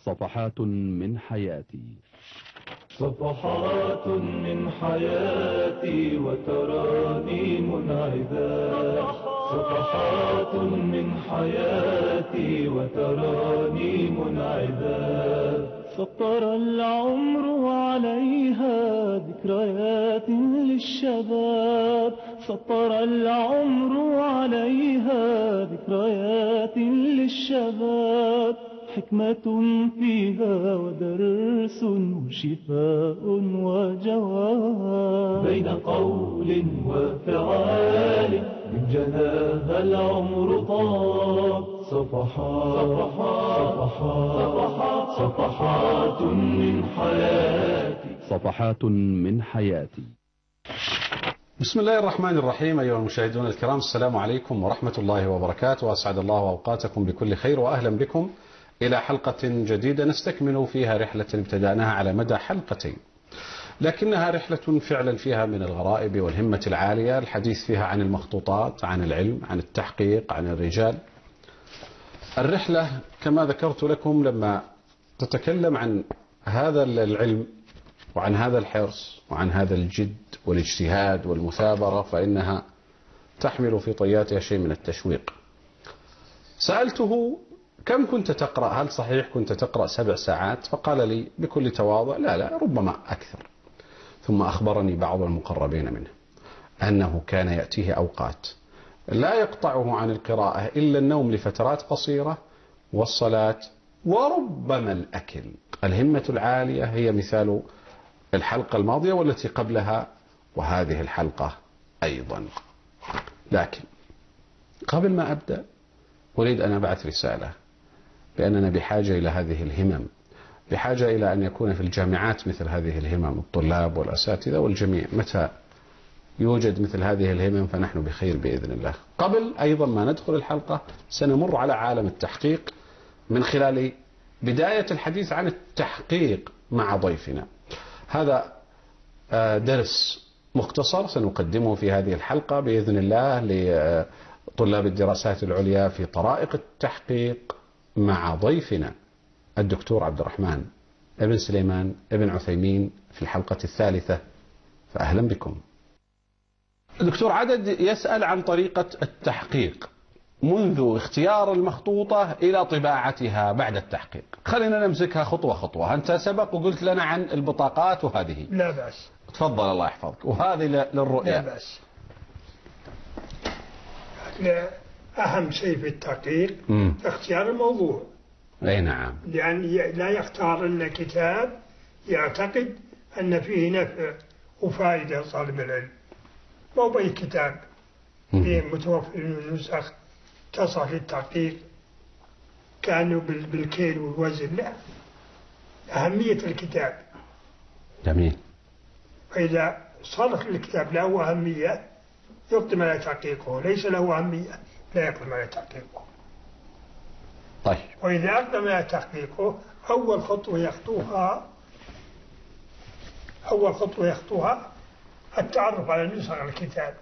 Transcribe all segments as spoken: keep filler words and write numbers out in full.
صفحات من حياتي. صفحات من حياتي وترانيم عذاب. صفحات من حياتي وترانيم عذاب. سطر العمر عليها ذكريات للشباب. سطر العمر عليها ذكريات للشباب. حكمة فيها ودرس وشفاء وجواب. بين قول وفعال من جناها العمر طاب. صفحات صفحات صفحات صفحات من حياتي. صفحات من حياتي. بسم الله الرحمن الرحيم. أيها المشاهدون الكرام، السلام عليكم ورحمة الله وبركاته، وأسعد الله أوقاتكم بكل خير، وأهلا بكم إلى حلقة جديدة نستكمل فيها رحلة ابتدأناها على مدى حلقتين، لكنها رحلة فعلا فيها من الغرائب والهمة العالية. الحديث فيها عن المخطوطات، عن العلم، عن التحقيق، عن الرجال. الرحلة كما ذكرت لكم لما تتكلم عن هذا العلم وعن هذا الحرص وعن هذا الجد والاجتهاد والمثابرة، فإنها تحمل في طياتها شيء من التشويق. سألته: كم كنت تقرأ؟ هل صحيح كنت تقرأ سبع ساعات؟ فقال لي بكل تواضع: لا لا ربما أكثر. ثم أخبرني بعض المقربين منه أنه كان يأتيه أوقات لا يقطعه عن القراءة إلا النوم لفترات قصيرة والصلاة وربما الأكل. الهمة العالية هي مثال الحلقة الماضية والتي قبلها وهذه الحلقة أيضا. لكن قبل ما أبدأ أريد أن أبعث رسالة بأننا بحاجة إلى هذه الهمم، بحاجة إلى أن يكون في الجامعات مثل هذه الهمم، الطلاب والأساتذة والجميع. متى يوجد مثل هذه الهمم فنحن بخير بإذن الله. قبل أيضا ما ندخل الحلقة سنمر على عالم التحقيق من خلال بداية الحديث عن التحقيق مع ضيفنا. هذا درس مختصر سنقدمه في هذه الحلقة بإذن الله لطلاب الدراسات العليا في طرائق التحقيق مع ضيفنا الدكتور عبد الرحمن ابن سليمان ابن عثيمين في الحلقة الثالثة، فأهلا بكم. دكتور، عدد يسأل عن طريقة التحقيق منذ اختيار المخطوطة إلى طباعتها بعد التحقيق. خلينا نمسكها خطوة خطوة. أنت سبق وقلت لنا عن البطاقات وهذه. لا بأس. تفضل الله يحفظك. وهذه للرؤية. لا بأس. أهم شيء في التحقيق م. اختيار الموضوع. أي نعم. لأن لا يختار لنا كتاب يعتقد أن فيه نفع وفائدة طالب العلم. مو بأي كتاب فيه متوفر من النسخ تصح للتحقيق كانوا بالكيل والوزن. لا، أهمية الكتاب. جميل. فإذا صرف الكتاب له أهمية يقدم على تحقيقه، ليس له أهمية لا يقدم على تحقيقه. طيب. وإذا أقدم على تحقيقه أول خطوة يخطوها أول خطوة يخطوها التعرف على نسخ الكتاب،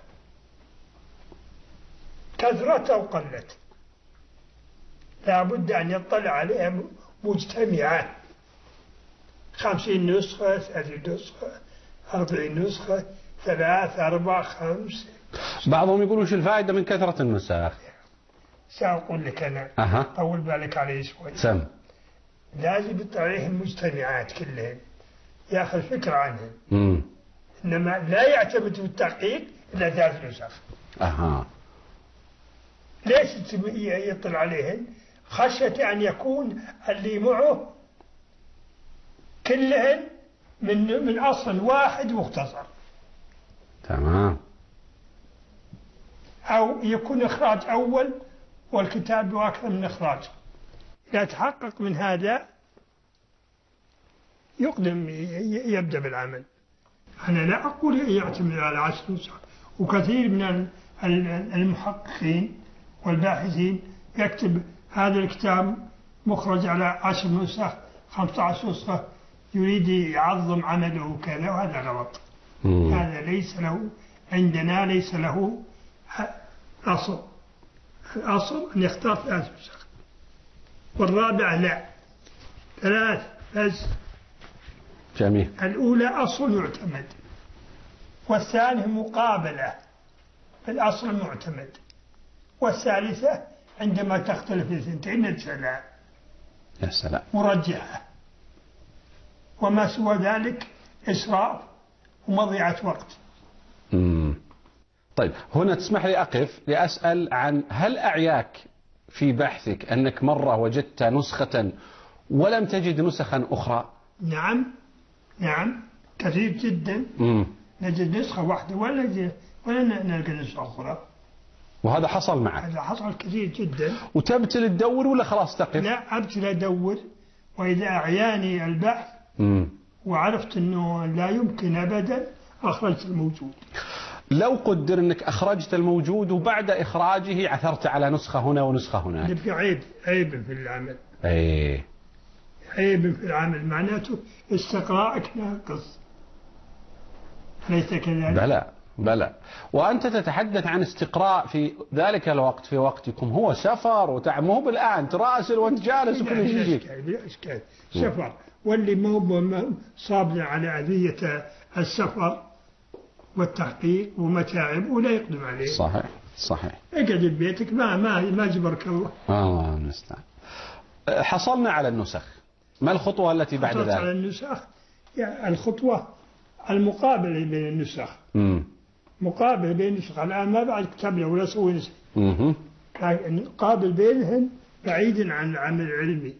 كثرت أو قلت، لا بد أن يطلع عليها مجتمعة. خمسين نسخة، ثلاثين نسخة، أربعين نسخة، ثلاث أربع خمس. بعضهم يقولوا شو الفائدة من كثرة النسخ؟ سأقول لك أنا. أها. طول بالك عليه شوي. سم. لازم يطلع عليهم المجتمعات كلهم يأخذ فكرة عنهم. مم. إنما لا يعتمد في التحقيق إلا ثلاث نسخ. أها. ليش يطلع عليهن؟ خشية أن يكون اللي معه كلهن من من أصل واحد مختصر. تمام. أو يكون إخراج أول والكتاب له أكثر من إخراج. إذا تحقق من هذا يقدم يبدأ بالعمل. أنا لا أقول يعتمد على عشر نسخ، وكثير من المحققين والباحثين يكتب هذا الكتاب مخرج على عشر نسخ، خمسة عشر نسخة، يريد يعظم عمله وكذا، وهذا غلط. مم. هذا ليس له عندنا، ليس له أصل. الأصل أن يختار ثلاث نسخ، والرابعة لا ثلاث بس. جميل. الأولى أصل يعتمد، والثانية مقابلة في الأصل المعتمد، والثالثة عندما تختلف الثنتين نجعلها يا سلام مرجحة، وما سوى ذلك إسراف ومضيعة وقت. مم. طيب هنا تسمح لي أقف لأسأل عن هل أعياك في بحثك أنك مرة وجدت نسخة ولم تجد نسخا أخرى؟ نعم نعم كثير جدا. مم. نجد نسخة واحدة ولا نجد ولا نلقى نسخة أخرى. وهذا حصل معك؟ هذا حصل كثير جدا. وتبتل تدور ولا خلاص تقف؟ لا أبتل أدور، وإذا أعياني البحث مم. وعرفت أنه لا يمكن أبدا أخرجت الموجود. لو قدر أنك أخرجت الموجود وبعد إخراجه عثرت على نسخة هنا ونسخة هناك، يبقى عيب عيب في العمل. أي عيب في العمل معناته استقراءك ناقص، ليس كذلك؟ بلى بلى. وأنت تتحدث عن استقراء في ذلك الوقت، في وقتكم هو سفر وتعب، مو بالآن تراسل وانت جالس وكل شيء يجيك. بلا إشكال سفر، واللي مو صابنا على أذية السفر والتحقيق ومتاعب ولا يقدم عليه. صحيح صحيح. اقعد ببيتك ما ما ما جبرك الله. الله المستعان. حصلنا على النسخ، ما الخطوة التي بعد حصلت على ذلك؟ النسخ، يعني الخطوة المقابلة بين النسخ. امم مقابلة بين النسخ الآن ما بعد كتبنا ولا سوي نسخ. اها قابل بينهم بعيدا عن العمل العلمي،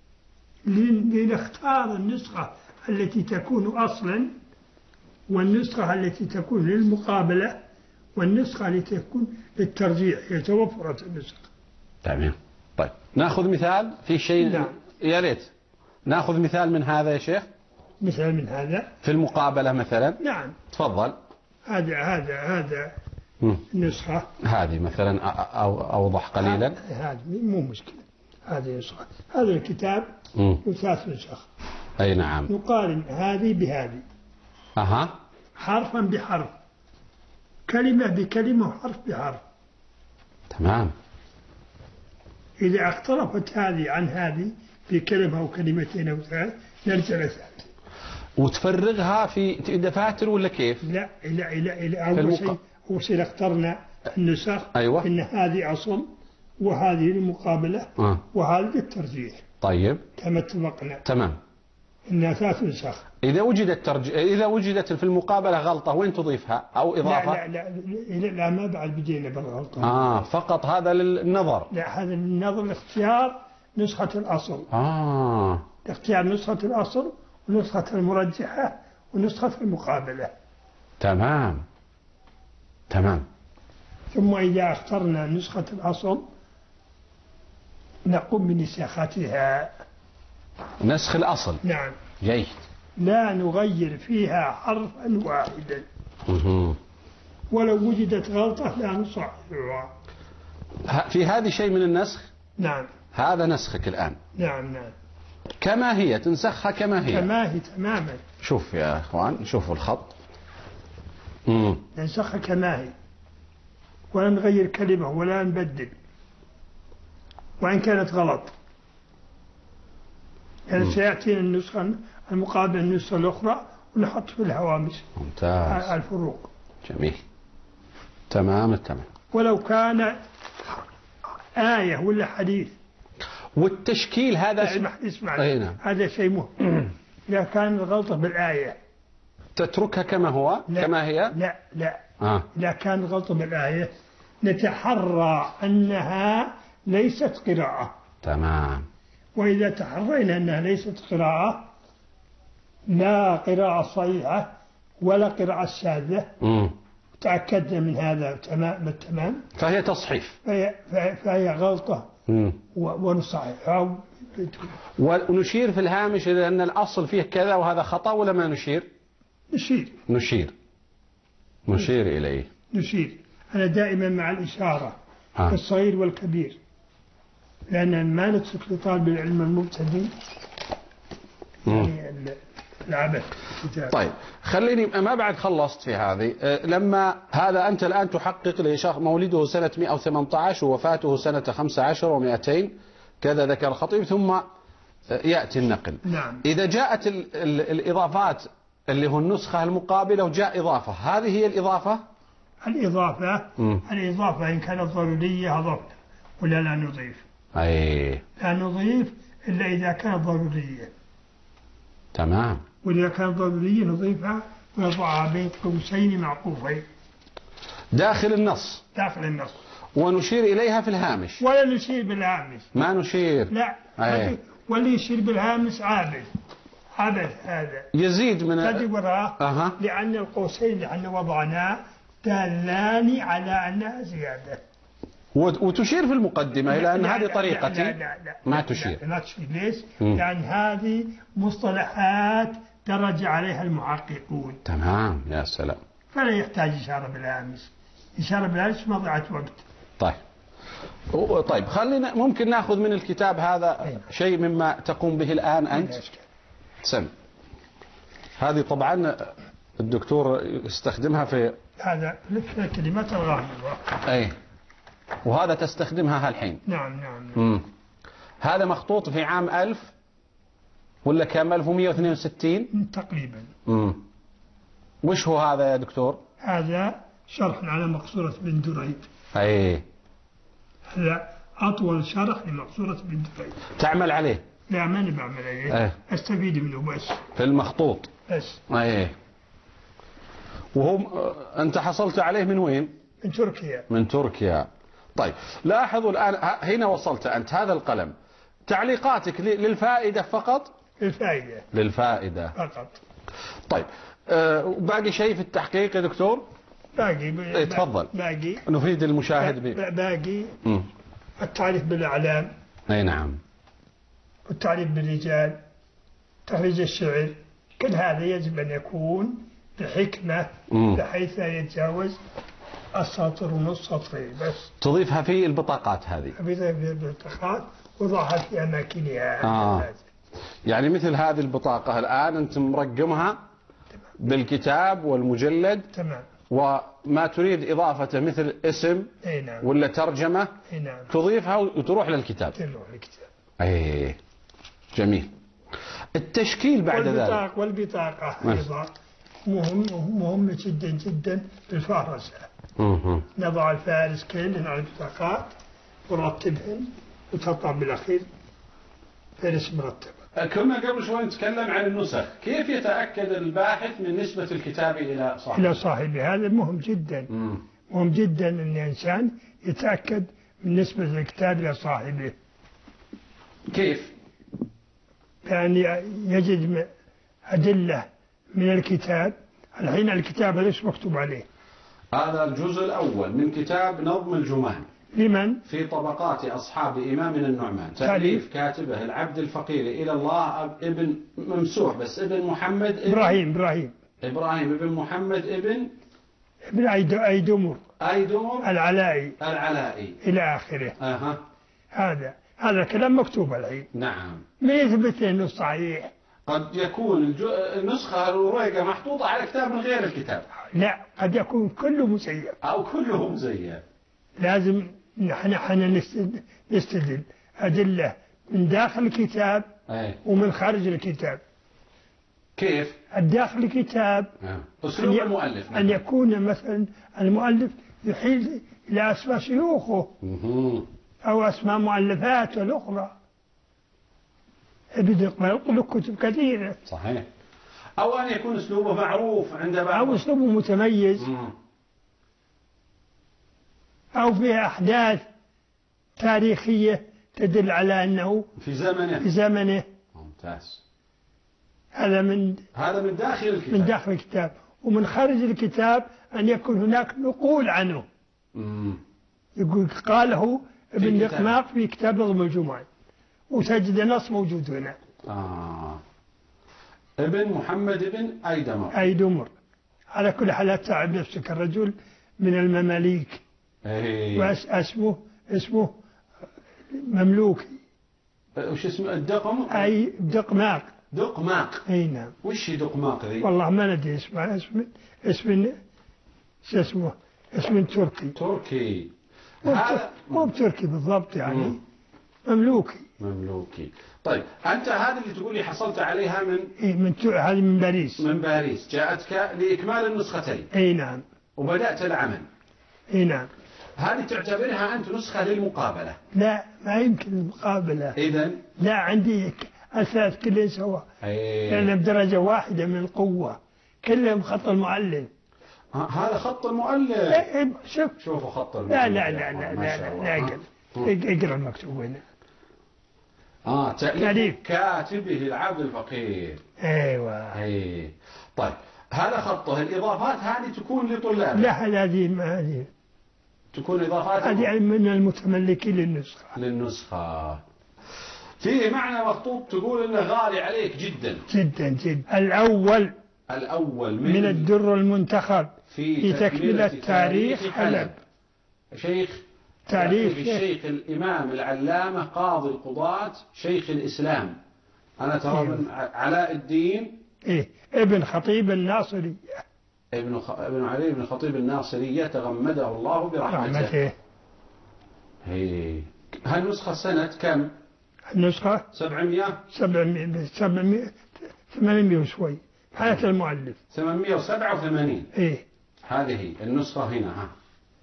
لنختار النسخة التي تكون أصلا، والنسخة التي تكون للمقابلة، والنسخة التي تكون للترجيح. يتوفرت النسخ. تمام. طيب ناخذ مثال في شيء. نعم. يا ريت ناخذ مثال من هذا يا شيخ، مثال من هذا. في المقابلة مثلا. نعم. تفضل. هذا هذا هذا مم. النسخة هذه مثلا أو أوضح قليلا. هذه مو مشكلة، هذه نسخة. هذا الكتاب مم. ثلاث نسخ. أي نعم. نقارن هذه بهذه، أها. حرفا بحرف، كلمة بكلمة، وحرف بحرف. تمام. إذا اختلفت هذه عن هذه في كلمة أو كلمتين أو ثلاث نرجع لثالث. وتفرغها في دفاتر ولا كيف؟ لا لا لا لا في أول المق- شيء أول شيء اخترنا النسخ. أيوة. إن هذه أصل وهذه المقابلة آه. وهذه الترجيح، طيب كما اتفقنا تمام. إنها ثلاث نسخ. إذا وجدت ترج... إذا وجدت في المقابلة غلطة وين تضيفها أو إضافة؟ لا لا لا لا, لا ما بعد بدينا بالغلطة. آه فقط هذا للنظر. لا هذا النظر اختيار نسخة الأصل. آه اختيار نسخة الأصل ونسخة المرجحة ونسخة المقابلة. تمام تمام. ثم إذا اخترنا نسخة الأصل نقوم بنسختها. نسخ الأصل. نعم. جيد. لا نغير فيها حرفا واحدا، مه. ولو وجدت غلطة لا نصححها. ه- في هذه شيء من النسخ. نعم هذا نسخك الآن نعم نعم كما هي، تنسخها كما هي. كما هي تماما. شوف يا إخوان، شوفوا الخط. مم. ننسخها كما هي، ولا نغير كلمة ولا نبدل وإن كانت غلط. يعني سيأتينا النسخة المقابلة النسخة الأخرى ونحط في الهوامش ممتاز. الفروق. جميل. تمام التمام. ولو كان آية ولا حديث. والتشكيل هذا اسمع اسمع أي نعم. هذا شيء مهم. إذا كان الغلطة بالآية تتركها كما هو لا كما هي. لا لا آه. إذا كان الغلطة بالآية نتحرى أنها ليست قراءة. تمام. وإذا تحرينا أنها ليست قراءة، لا قراءة صحيحة ولا قراءة شاذة، مم. تأكدنا من هذا تمام التمام، فهي تصحيف. فهي, فهي, فهي غلطة مم. و- ونصححها. ونشير في الهامش إلى أن الأصل فيه كذا وهذا خطأ ولا ما نشير؟ نشير نشير نشير إليه. نشير أنا دائما مع الإشارة آه. الصغير والكبير، لأن ما نترك لطالب العلم المبتدئ يعني ال- العبث. طيب خليني ما بعد خلصت في هذه. أه، لما هذا أنت الآن تحقق لشخص مولده سنة مئة وثمانية عشر ووفاته سنة خمسة عشر ومئتين كذا ذكر الخطيب، ثم يأتي النقل. نعم. إذا جاءت ال ال الإضافات اللي هو النسخة المقابلة وجاء إضافة، هذه هي الإضافة؟ الإضافة مم. الإضافة إن كانت ضرورية أضفنا ولا لا نضيف؟ أي لا نضيف إلا إذا كانت ضرورية، تمام. وإذا كانت ضرورية نضيفها ونضعها بين قوسين معقوفين داخل النص داخل النص، ونشير إليها في الهامش. ولا نشير بالهامش. ما نشير. لا. أي. واللي يشير بالهامش عابد عبد هذا يزيد من هذه وراء. أها. لأن القوسين اللي احنا وضعناه دالان على أنها زيادة. وت- وتشير في المقدمة إلى أن لا- هذه لا- طريقتي. لا لا لا ما لا تشير. لا, لا تشير. ليش؟ مم. لأن هذه مصطلحات درج عليها المحققون، تمام، يا سلام. فلا يحتاج إشارة بالهامش. إشارة بالهامش مضيعة وقت. طيب و- طيب خلينا ممكن ناخذ من الكتاب هذا شيء مما تقوم به الآن أنت. سم. هذه طبعا الدكتور يستخدمها في هذا في كلمات الغامضة. أي، وهذا تستخدمها هالحين. نعم نعم, نعم. مم. هذا مخطوط في عام ألف ولا كم؟ ألف ومئة واثنين وستين تقريبا. مم. وش هو هذا يا دكتور؟ هذا شرح على مقصورة بن دريد. أي، هذا أطول شرح لمقصورة بن دريد. تعمل عليه؟ لا ماني بعمل عليه. أيه. أستفيد منه بس. في المخطوط بس. أي. وهم أنت حصلت عليه من وين؟ من تركيا. من تركيا. طيب لاحظوا الآن ه- هنا وصلت أنت هذا القلم، تعليقاتك ل- للفائدة فقط؟ الفائدة للفائدة فقط. طيب أه باقي شيء في التحقيق يا دكتور؟ باقي ب... إيه، تفضل. باقي نفيد المشاهد به. ب- باقي مم. التعريف بالأعلام، أي نعم. والتعريف بالرجال، تخريج الشعر، كل هذا يجب أن يكون بحكمة مم. بحيث لا يتجاوز السطر ونص سطرين بس. تضيفها في البطاقات هذه. بضيف البطاقات وضعها في أماكنها. آه. يعني مثل هذه البطاقة الآن أنت مرقمها بالكتاب والمجلد، تمام. وما تريد إضافته مثل اسم اي نعم. ولا ترجمة اي نعم. تضيفها وتروح للكتاب. تروح الكتاب. أي جميل. التشكيل بعد ذلك. والبطاقة والبطاقة أيضا مهم مهمة جدا جدا بالفهرسة. مهم. نضع الفارس كامل على البطاقات ونرتبهن وتطلع بالأخير فارس مرتبة. كنا قبل شوي نتكلم عن النسخ، كيف يتأكد الباحث من نسبة الكتاب إلى صاحبه؟ إلى صاحبه، هذا مهم جدا. مم. مهم جدا أن الإنسان يتأكد من نسبة الكتاب إلى صاحبه. كيف؟ يعني يجد م- أدلة من الكتاب. الحين الكتاب ليش مكتوب عليه؟ هذا الجزء الأول من كتاب نظم الجمان لمن؟ في طبقات أصحاب إمامنا النعمان، تأليف كاتبه العبد الفقير إلى الله ابن ممسوح بس ابن محمد ابن إبراهيم إبراهيم إبراهيم ابن محمد ابن ابن أيد- أيدمر أيدمر العلائي العلائي. إلى آخره. أها. هذا هذا الكلام مكتوب الحين، نعم. ما يثبت انه صحيح. قد يكون الج- النسخة الورقة محطوطة على كتاب من غير الكتاب، لا، قد يكون كله مزيف. أو كله مزيف. لازم نحن حن نستد- نستدل أدلة من داخل الكتاب أي. ومن خارج الكتاب. كيف؟ الداخل الكتاب آه. أن أسلوب ي- المؤلف. أن يكون مثلا المؤلف يحيل إلى أسماء شيوخه مهم. أو أسماء مؤلفاته الأخرى. ابن يطلق له كتب كثيرة، صحيح. أو أن يكون أسلوبه معروف عند بعض. أو أسلوبه متميز، مم. أو فيها أحداث تاريخية تدل على أنه في زمنه. في زمنه. ممتاز. هذا من هذا من داخل الكتاب. من داخل الكتاب. ومن خارج الكتاب أن يكون هناك نقول عنه. مم. يقول قاله ابن كتاب. دقماق في كتاب نظم الجمعة، وتجد نص موجود هنا. آه. ابن محمد ابن أيدمر. أي دمر. على كل حال لا تعب نفسك، الرجل من المماليك أي. واسمه اسمه مملوكي. وش اسمه الدقم؟ أي دقماق. دقماق. أي نعم. وش دقماق ذي؟ والله ما ندري اسمه، اسم اسم شو اسمه اسم تركي. تركي. مو هذا مو بتركي بالضبط يعني. مم. مملوكي. مملوكي. طيب أنت هذه اللي تقول لي حصلت عليها من إيه من تو- هذه من باريس. من باريس، جاءتك لإكمال النسختين. اي نعم. وبدأت العمل. اي نعم. هذه تعتبرها أنت نسخة للمقابلة؟ لا ما يمكن المقابلة. إذن لا عندي ك- أثاث كلهم سواء، أي... لأن بدرجة واحدة من القوة، كلهم خط المعلم. ه- هذا خط المؤلف. إيه إيه شوف. شوفوا خط المؤلف. لا لا يا لا أخوان، لا ما لا شاء لا الله. لا ها؟ اقرأ اقرأ المكتوب هنا. آه تأليف تأليف. كاتبه العبد الفقير. ايوه. أي. طيب هذا خطه، الإضافات هذه تكون لطلاب. لا هذه ما هذه تكون إضافات هذه من المتملكين للنسخة. للنسخة. فيه معنى مخطوط تقول إنه غالي عليك جدا. جدا جدا. الأول الأول من, من الدر المنتخب في, في تكملة تاريخ حلب. شيخ تاريخ الشيخ الإمام العلامة قاضي القضاة شيخ الإسلام. أنا ترى من علاء الدين إيه ابن خطيب الناصري. ابن خ... ابن علي بن خطيب الناصري يتغمده الله برحمته. رحمته. هي هالنسخة سنة كم؟ النسخة سبعمائة سبعمائة سبعمائة ثمانمائة وشوي حالة المؤلف. ثمانمائة وسبعة وثمانين. إيه هذه النسخة هنا ها.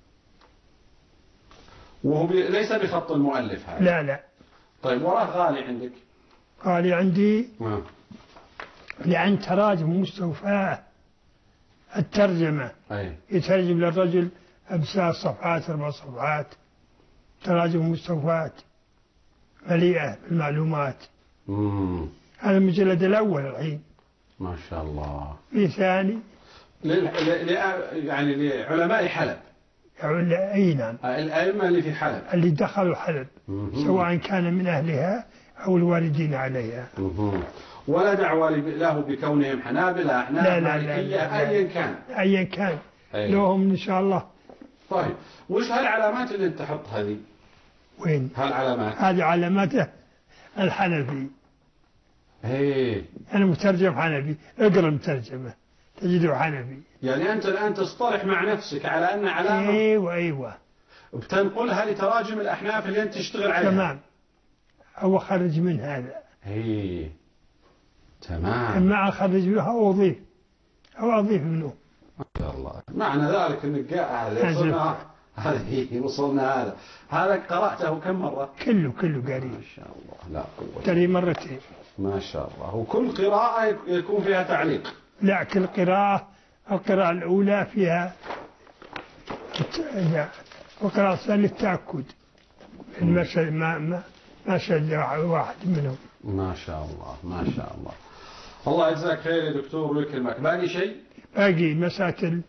وهو ب... ليس بخط المؤلف هذا. لا لا. طيب وراه غالي عندك؟ قال عندي آه. لأن تراجم مستوفاة الترجمة أي. يترجم للرجل بثلاث صفحات أربع صفحات، تراجم مستوفاة مليئة بالمعلومات. مم. هذا المجلد الأول الحين. ما شاء الله. في ثاني لل... ل... ل... يعني لعلماء حلب. أي نعم. الأئمة اللي في حلب. اللي دخلوا حلب مم. سواء كان من أهلها أو الواردين عليها. مم. ولا دعوة له بكونهم حنابلة أحناف لا لا لا مالكية لا لا. أيا كان. أيا كان. أي. لهم إن شاء الله. طيب وش هالعلامات اللي أنت تحط هذه؟ وين؟ هالعلامات. هذه علاماته الحنفي. ايه. أنا مترجم حنفي، اقرأ المترجمة تجده حنفي. يعني أنت الآن تصطلح مع نفسك على أن علامة أيوة أيوة بتنقلها لتراجم الأحناف اللي أنت تشتغل عليها. تمام. أو أخرج من هذا. ايه تمام. ما أخرج منها أو أضيف أو أضيف منه. ما شاء الله. معنى ذلك أنك هذا وصلنا هذه وصلنا هذا هذا قرأته كم مرة؟ كله كله قريب. ما شاء الله لا قوة. تري مرتين. ما شاء الله. وكل قراءة يكون فيها تعليق. لا كل قراءة، القراءة الأولى فيها والقراءة الثانية للتأكد ما ما ما ما شد واحد منهم. ما شاء الله ما شاء الله. الله يجزاك خير يا دكتور ويكرمك. باقي شيء؟ باقي مسألة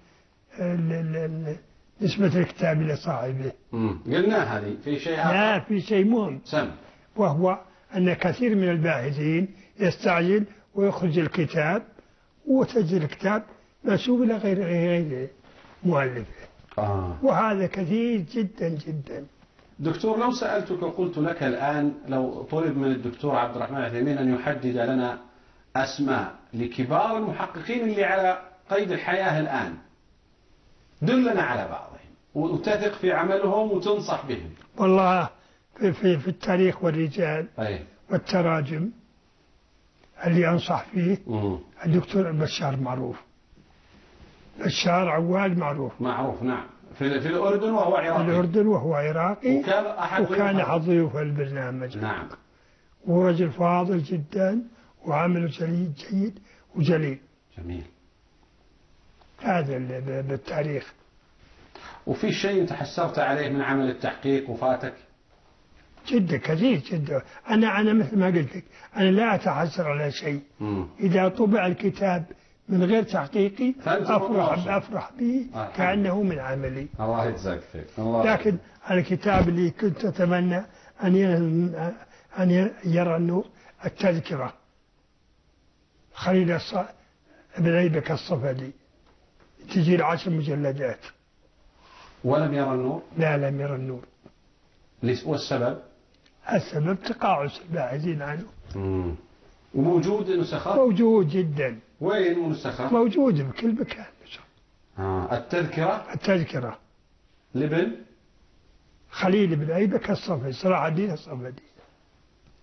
نسبة الكتاب إلى صاحبه. امم قلنا هذه في شيء آخر. لا في شيء مهم. سم. وهو أن كثير من الباحثين يستعجل ويخرج الكتاب وتجد الكتاب منسوب إلى غير غير مؤلفه. آه. وهذا كثير جدا جدا. دكتور لو سألتك وقلت لك الآن لو طلب من الدكتور عبد الرحمن العثيمين أن يحدد لنا أسماء لكبار المحققين اللي على قيد الحياة الآن، دلنا على بعضهم وتثق في عملهم وتنصح بهم. والله في, في, في التاريخ والرجال أي. والتراجم اللي أنصح فيه مم. الدكتور بشار معروف. بشار عواد معروف. معروف نعم. في, في الأردن وهو عراقي. الأردن وهو عراقي. وكان أحد وكان أحد ضيوف البرنامج. نعم. ورجل فاضل جدا وعمله جيد جيد وجليل. جميل. هذا بالتاريخ. وفي شيء أنت حسرت عليه من عمل التحقيق وفاتك؟ جدا كثير جدا. أنا أنا مثل ما قلت لك أنا لا أتحسر على شيء. مم. إذا طبع الكتاب من غير تحقيقي أفرح أفرح به آه. كأنه من عملي. الله يجزاك خير. الله. لكن الكتاب اللي كنت أتمنى أن أن يرى النور التذكرة خليل ابن أيبك الصفدي تجي العشر مجلدات. ولم يرى النور؟ لا لم يرى النور. والسبب؟ السبب تقاعس الباحثين عنه. مم. وموجود نسخة؟ موجود جدا. وين نسخة؟ موجود بكل مكان. آه. التذكرة؟ التذكرة لابن؟ خليل بن أيبك الصفدي صلاح الدين الصفدي.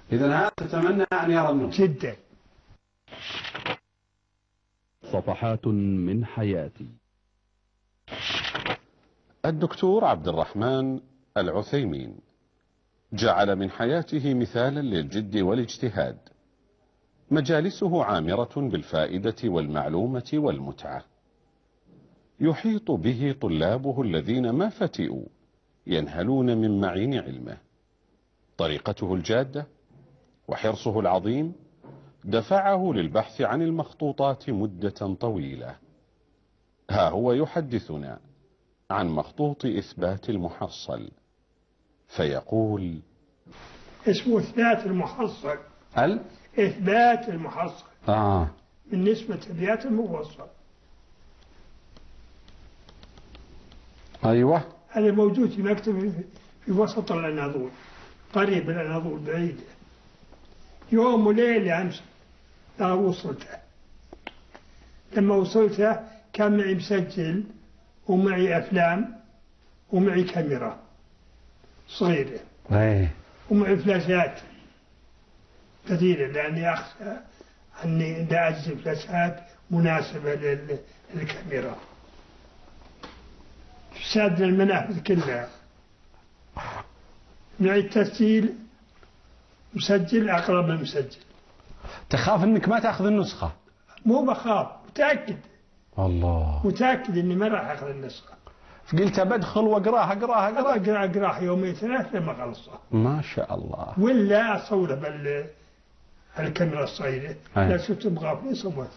إذا هذا تتمنى أن يرى النور جدا. صفحات من حياتي. الدكتور عبد الرحمن العثيمين جعل من حياته مثالا للجد والاجتهاد، مجالسه عامرة بالفائدة والمعلومة والمتعة، يحيط به طلابه الذين ما فتئوا ينهلون من معين علمه. طريقته الجادة وحرصه العظيم دفعه للبحث عن المخطوطات مدة طويلة. ها هو يحدثنا عن مخطوط إثبات المحصل فيقول: اسمه إثبات المحصل. ال إثبات المحصل آه بالنسبة لأبيات الموصل. أيوة. هذا موجود في مكتب في وسط الأناضول، قريب الأناضول بعيدة. يوم وليل أمس لا وصلته. لما وصلته كان معي مسجل ومعي أفلام ومعي كاميرا صغيرة أيه. ومعي فلاشات كثيرة، لأني أخشى أني لا أجد فلاشات مناسبة للكاميرا. سادنا المنافذ كلها. معي التسجيل مسجل أقرب من المسجل. تخاف أنك ما تأخذ النسخة؟ مو بخاف، متأكد. الله. متأكد إني ما راح أخذ النسخة. قلت بدخل وأقراها أقراها أقراها أقرأ أقرأ يومين ثلاث لما خلصها. ما شاء الله. ولا أصوره بال الكاميرا الصغيرة. لا شفت بغافني صورت.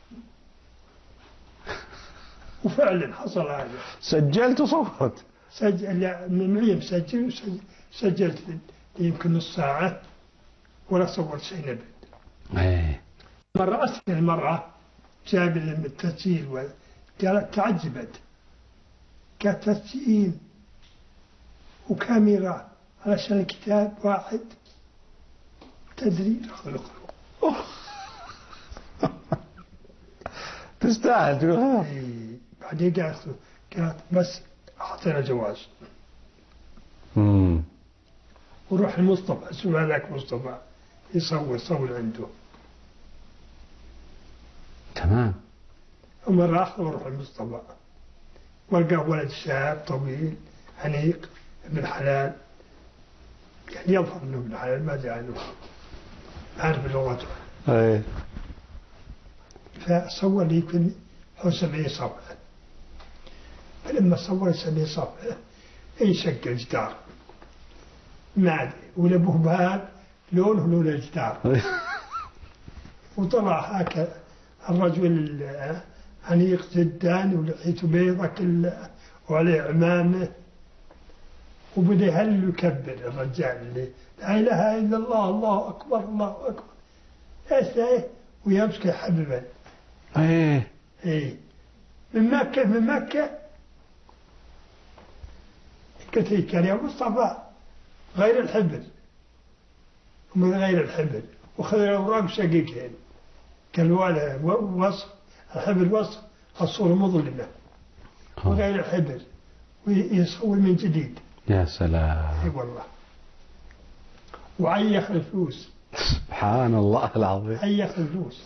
وفعلا حصل هذا. سجلت وصورت؟ سجل، لا معي مسجل وسجلت يمكن نص ساعة ولا صورت شيء نبت. ايه. مرة أسأل المرأة جاب لي التسجيل وقالت تعجبت، قالت تسجيل وكاميرا علشان كتاب واحد تدري خلق. تستاهل تقول. إيه. بعدين قالت قالت بس أعطينا جواز. امم وروح المصطفى، اسمه هذاك مصطفى يصور صور عنده. تمام. ومرة آخر وروح المصطفى والقاه ولد شاب طويل أنيق ابن حلال، يعني يظهر انه ابن حلال، ما ادري عنه، عارف لغته. ايه. فصور لي يمكن سبعين صفحة. فلما صور سبعين صفحة انشق الجدار، ما ادري ولا به باب لونه لون الجدار. وطلع هكا الرجل أنيق جدا ولحيته بيضة كلها وعليه عمامة، وبدأ هل يكبر الرجال اللي لا إله إلا الله الله أكبر الله أكبر إيش إيه، ويمسك حببا. إيه إيه من مكة من مكة. قلت لي كان يا مصطفى غير الحبل ومن غير الحبل، وخذ الأوراق شقيقين قال ولا وصف الحبل وصف الصورة مظلمة وغير الحبل ويصور من جديد. يا سلام. اي والله. وعيخ الفلوس. سبحان الله العظيم. عيخ الفلوس.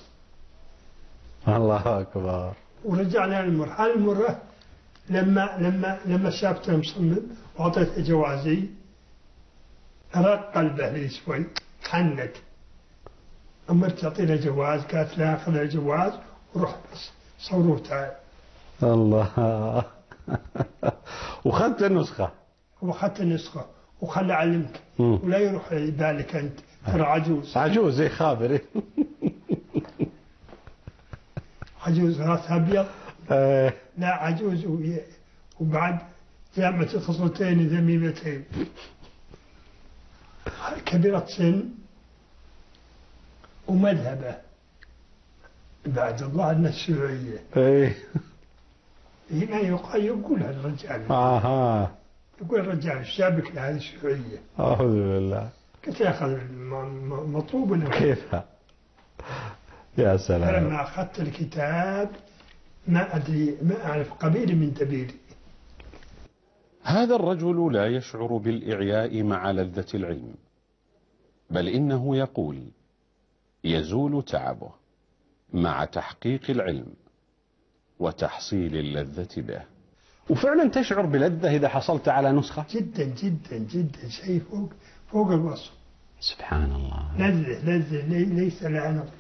الله أكبر. ورجعنا للمرة، هذه المرة لما لما لما شافته مصمم وأعطيته جوازي رق قلبه لي شوي، حنك. أمرت تعطينا جواز، قالت لا أخذ الجواز وروح بس صوروه تعال. الله. وخذت النسخة. وأخذت النسخة وخلى أعلمك ولا يروح يبالك أنت ترى عجوز. عجوز زي خابري. عجوز راسها أبيض. ايه. لا عجوز وبعد جامعة خصلتين ذميمتين، كبيرة سن ومذهبة بعد الله أن الشيوعية. ايه. هنا يقال يقولها الرجال. اها. يقول الرجال الشابك لهذه الشيوعية. أعوذ بالله. قلت يا أخي مطلوب. كيفها؟ يا سلام. فلما أخذت الكتاب ما أدري ما أعرف قبيل من دبيري. هذا الرجل لا يشعر بالإعياء مع لذة العلم، بل إنه يقول يزول تعبه مع تحقيق العلم وتحصيل اللذة به. وفعلا تشعر بلذة إذا حصلت على نسخة؟ جدا جدا جدا، شيء فوق فوق الوصف. سبحان الله. لذة لذة لي- ليس لها نظير.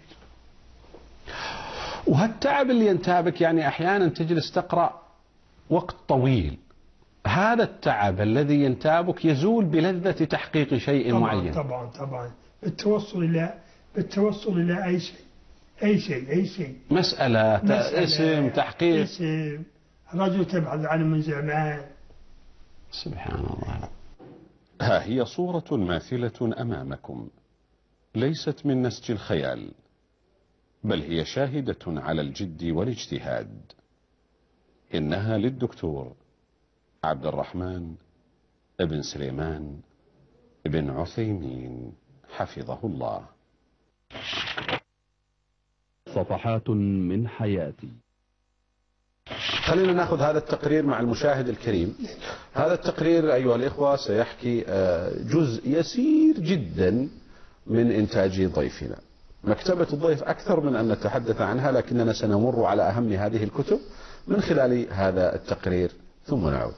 وهالتعب اللي ينتابك، يعني أحيانا تجلس تقرأ وقت طويل، هذا التعب الذي ينتابك يزول بلذة تحقيق شيء طبعا معين. طبعا طبعا بالتوصل إلى بالتوصل إلى أي شيء أي شيء أي شيء مسألة, مسألة، اسم تحقيق. اسم رجل تبحث عنه من زمان. سبحان الله. ها هي صورة ماثلة أمامكم، ليست من نسج الخيال، بل هي شاهدة على الجد والاجتهاد. إنها للدكتور عبد الرحمن ابن سليمان ابن عثيمين حفظه الله. صفحات من حياتي. خلينا ناخذ هذا التقرير مع المشاهد الكريم. هذا التقرير أيها الإخوة سيحكي جزء يسير جدا من إنتاج ضيفنا. مكتبة الضيف أكثر من أن نتحدث عنها، لكننا سنمر على أهم هذه الكتب من خلال هذا التقرير ثم نعود.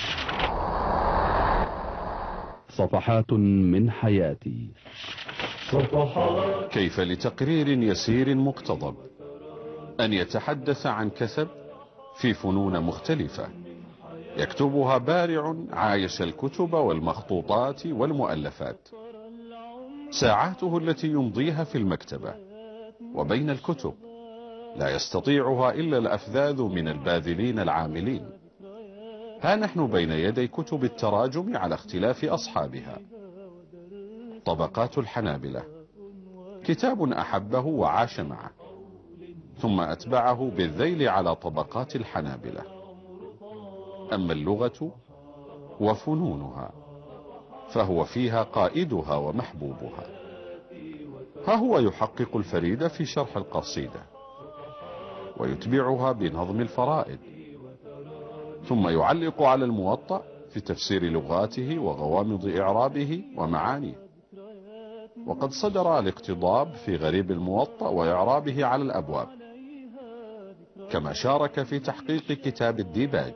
صفحات من حياتي. صفحات كيف لتقرير يسير مقتضب أن يتحدث عن كثب في فنون مختلفة يكتبها بارع عايش الكتب والمخطوطات والمؤلفات، ساعاته التي يمضيها في المكتبة وبين الكتب لا يستطيعها إلا الأفذاذ من الباذلين العاملين. ها نحن بين يدي كتب التراجم على اختلاف أصحابها. طبقات الحنابلة، كتاب أحبه وعاش معه، ثم أتبعه بالذيل على طبقات الحنابلة. أما اللغة وفنونها فهو فيها قائدها ومحبوبها. ها هو يحقق الفريد في شرح القصيدة ويتبعها بنظم الفرائد، ثم يعلق على الموطأ في تفسير لغاته وغوامض إعرابه ومعانيه. وقد صدر الاقتضاب في غريب الموطأ وإعرابه على الأبواب، كما شارك في تحقيق كتاب الديباج،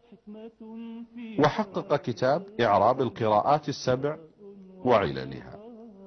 وحقق كتاب إعراب القراءات السبع وعللها.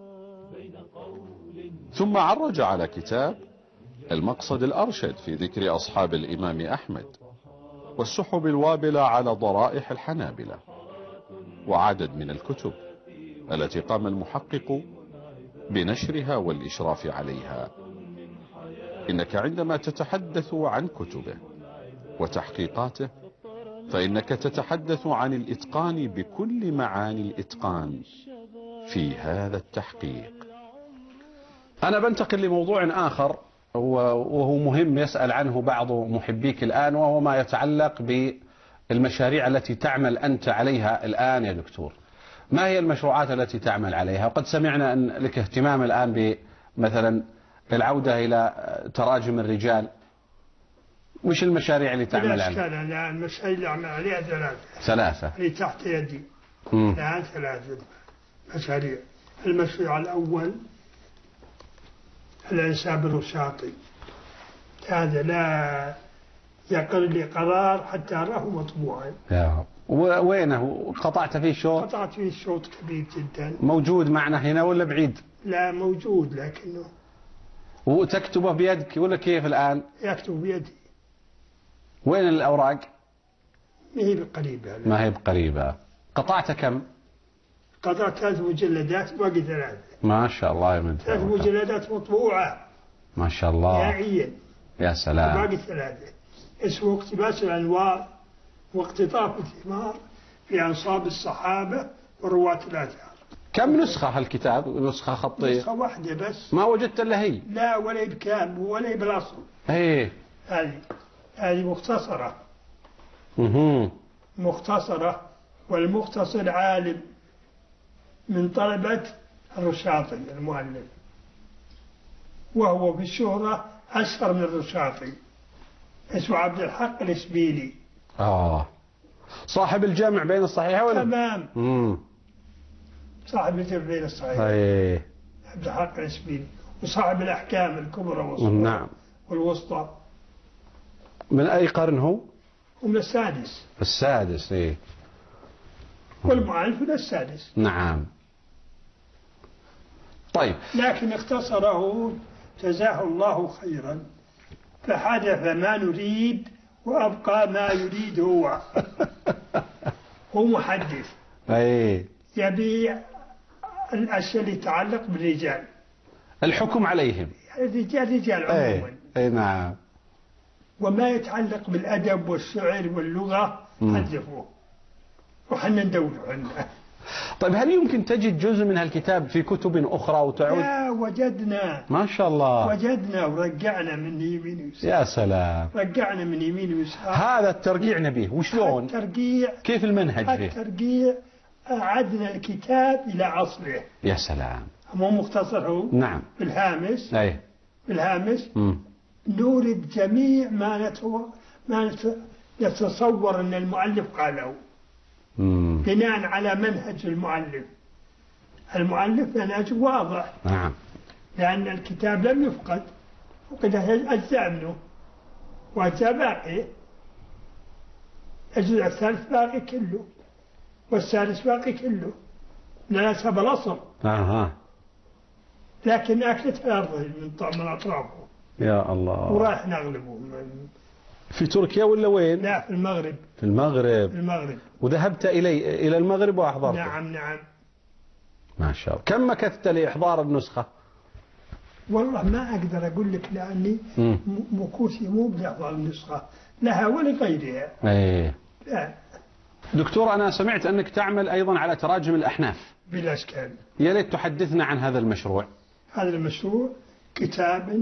ثم عرج على كتاب المقصد الأرشد في ذكر أصحاب الإمام أحمد، والسحب الوابلة على ضرائح الحنابلة، وعدد من الكتب التي قام المحقق بنشرها والإشراف عليها. إنك عندما تتحدث عن كتبه وتحقيقاته فإنك تتحدث عن الإتقان بكل معاني الإتقان في هذا التحقيق. أنا بنتقل لموضوع آخر وهو مهم يسأل عنه بعض محبيك الآن، وهو ما يتعلق بالمشاريع التي تعمل أنت عليها الآن يا دكتور. ما هي المشروعات التي تعمل عليها؟ وقد سمعنا أن لك اهتمام الآن بمثلا العودة إلى تراجم الرجال. وش المشاريع اللي تعمل عليها؟ لا المشاريع اللي أعمل عليها ثلاثة. ثلاثة اللي تحت يدي. مم. لا ثلاثة مشاريع. المشروع الأول الأنساب الرشاطي، هذا لا يقر لي قرار حتى أراه مطبوعا. يا وينه؟ قطعت فيه شوط؟ قطعت فيه شوط كبير جدا. موجود معنا هنا ولا بعيد؟ لا موجود، لكنه وتكتبه بيدك ولا كيف الآن؟ يكتب بيدي. وين الأوراق؟ ما هي بقريبة. ما هي بقريبة. قطعت كم؟ قطعت ثلاث مجلدات باقي ثلاثة. ما شاء الله يا من ثلاث مجلدات مطبوعة ما شاء الله. نهائيا. يا سلام. باقي ثلاثة. اسمه اقتباس الأنوار واقتطاف الثمار في أنصاب الصحابة ورواة الآثار. كم نسخة هالكتاب؟ نسخة خطية؟ نسخة واحدة بس. ما وجدت إلا هي؟ لا ولا بكامل ولا بالأصل. ايه هذه هذه مختصرة. اها مختصرة، والمختصر عالم من طلبة الرشاطي المؤلف، وهو بالشهرة أشهر من الرشاطي، اسمه عبد الحق الإسبيلي. آه صاحب الجمع بين الصحيحة ولا؟ تمام. امم صاحب الجمع بين الصحيحين. ايه عبد الحق الإسبيني، وصاحب الأحكام الكبرى والصغرى نعم. والوسطى. من أي قرن هو؟ ومن السادس. السادس. إيه. والمؤلف من السادس. نعم. طيب. لكن اختصره جزاه الله خيرا، فحدث ما نريد وأبقى ما يريد هو. هو محدث. أي. يبي الأشياء اللي تتعلق بالرجال، الحكم عليهم. الرجال رجال عموما. أي. أي نعم. وما يتعلق بالأدب والشعر واللغة حذفوه وحنا ندور عنه. طيب هل يمكن تجد جزء من هالكتاب في كتب أخرى وتعود؟ لا وجدنا. ما شاء الله. وجدنا ورجعنا من يمين ويسار. يا سلام. رجعنا من يمين ويسار. هذا الترقيع نبيه وشلون؟ الترقيع. كيف المنهج فيه؟ الترقيع أعدنا الكتاب إلى أصله. يا سلام. مو مختصر هو. نعم. في الهامش. أي. في الهامش. مم. نورد جميع ما نتو... ما نت... نتصور أن المؤلف قاله. مم. بناء على منهج المؤلف. المؤلف منهج واضح. نعم. لأن الكتاب لم يفقد، فقد أجزاء منه وأجزاء باقي. الجزء الثالث باقي كله والسادس باقي كله ناسب الأصل. أها. لكن أكلت الأرض من من أطرافه. يا الله. وراح نغلبه من في تركيا ولا وين؟ لا في المغرب. في المغرب. في المغرب. وذهبت إلي إلى المغرب وأحضرت؟ نعم نعم. ما شاء الله. كم مكثت لإحضار النسخة؟ والله ما أقدر أقول لك لأني مم. مكوسي مو بإحضار النسخة لها ولغيرها. ايه. لا. دكتور أنا سمعت أنك تعمل أيضا على تراجم الأحناف. بلا إشكال. يا ليت تحدثنا عن هذا المشروع. هذا المشروع كتاب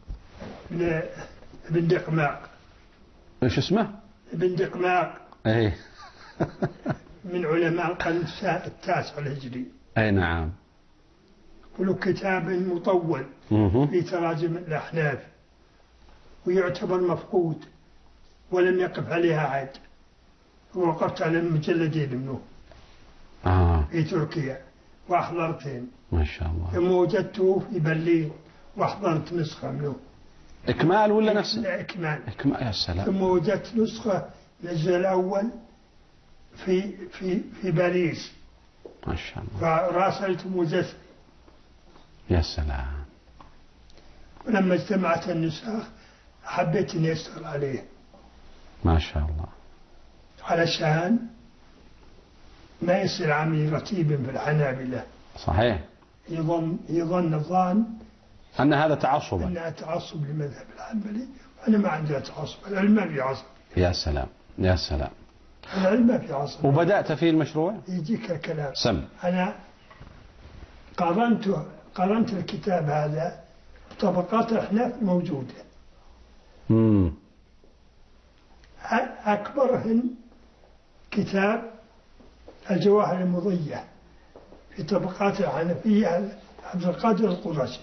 لابن دقماق. ايش اسمه؟ ابن دقماق. ايه. من علماء القرن التاسع الهجري. اي نعم. وله كتاب مطول في تراجم الأحناف ويعتبر مفقود ولم يقف عليها عاد. ووقفت على المجلدين منه آه. في تركيا وأحضرتين. ما شاء الله. ثم وجدته في برلين وأحضرت نسخة منه. إكمال ولا نفس؟ لا إكمال. إكمال. يا سلام. ثم وجدت نسخة الجزء الأول في في في باريس. ما شاء الله. فراسلت مجسم. يا سلام. ولما اجتمعت النسخ حبيت اني اشتغل عليه. ما شاء الله. علشان ما يصير عمي رتيب في الحنابلة. صحيح. يظن يظن الظان أن هذا تعصب. أنها تعصب لمذهب الحنبلي، وأنا ما عندي تعصب، العلم ما في عصب. يا سلام يا سلام. العلم ما في عصب. وبدأت في المشروع؟ يجيك الكلام. سم. أنا قارنت قارنت الكتاب هذا بطبقات الأحناف الموجودة. امم. أكبرهن كتاب الجواهر المضية في طبقات الحنفية عبد القادر القرشي،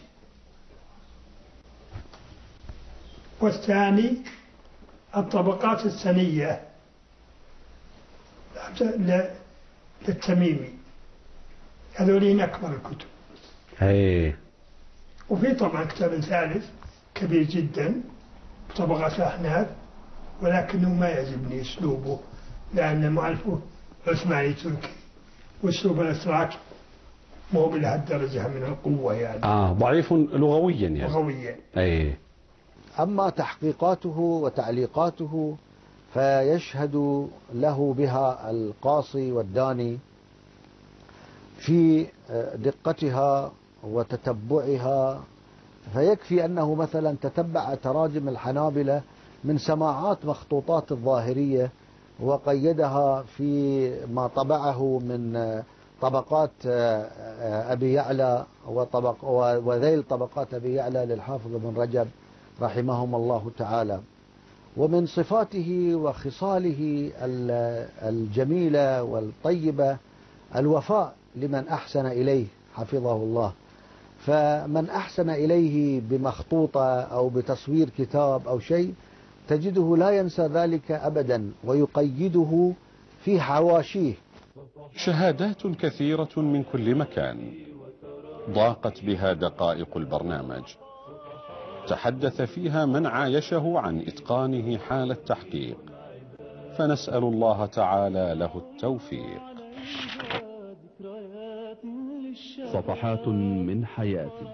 والثاني الطبقات السنية للتميمي. هذولين أكبر الكتب. أي. وفي طبعا كتاب ثالث كبير جدا بطبقات الأحناف، ولكنه ما يعجبني أسلوبه لأن مؤلفه عثماني تركي، وأسلوب الأتراك مو بهالدرجة من القوة يعني. آه ضعيف لغويا يعني. لغويا. أي. أما تحقيقاته وتعليقاته فيشهد له بها القاصي والداني في دقتها وتتبعها، فيكفي أنه مثلا تتبع تراجم الحنابلة من سماعات مخطوطات الظاهرية وقيدها في ما طبعه من طبقات أبي يعلى وطبق وذيل طبقات أبي يعلى للحافظ بن رجب رحمهم الله تعالى. ومن صفاته وخصاله الجميلة والطيبة الوفاء لمن أحسن إليه حفظه الله. فمن أحسن إليه بمخطوطة أو بتصوير كتاب أو شيء تجده لا ينسى ذلك أبدا ويقيده في حواشيه. شهادات كثيرة من كل مكان، ضاقت بها دقائق البرنامج، تحدث فيها من عايشه عن إتقانه حال التحقيق، فنسأل الله تعالى له التوفيق. صفحات من حياتي.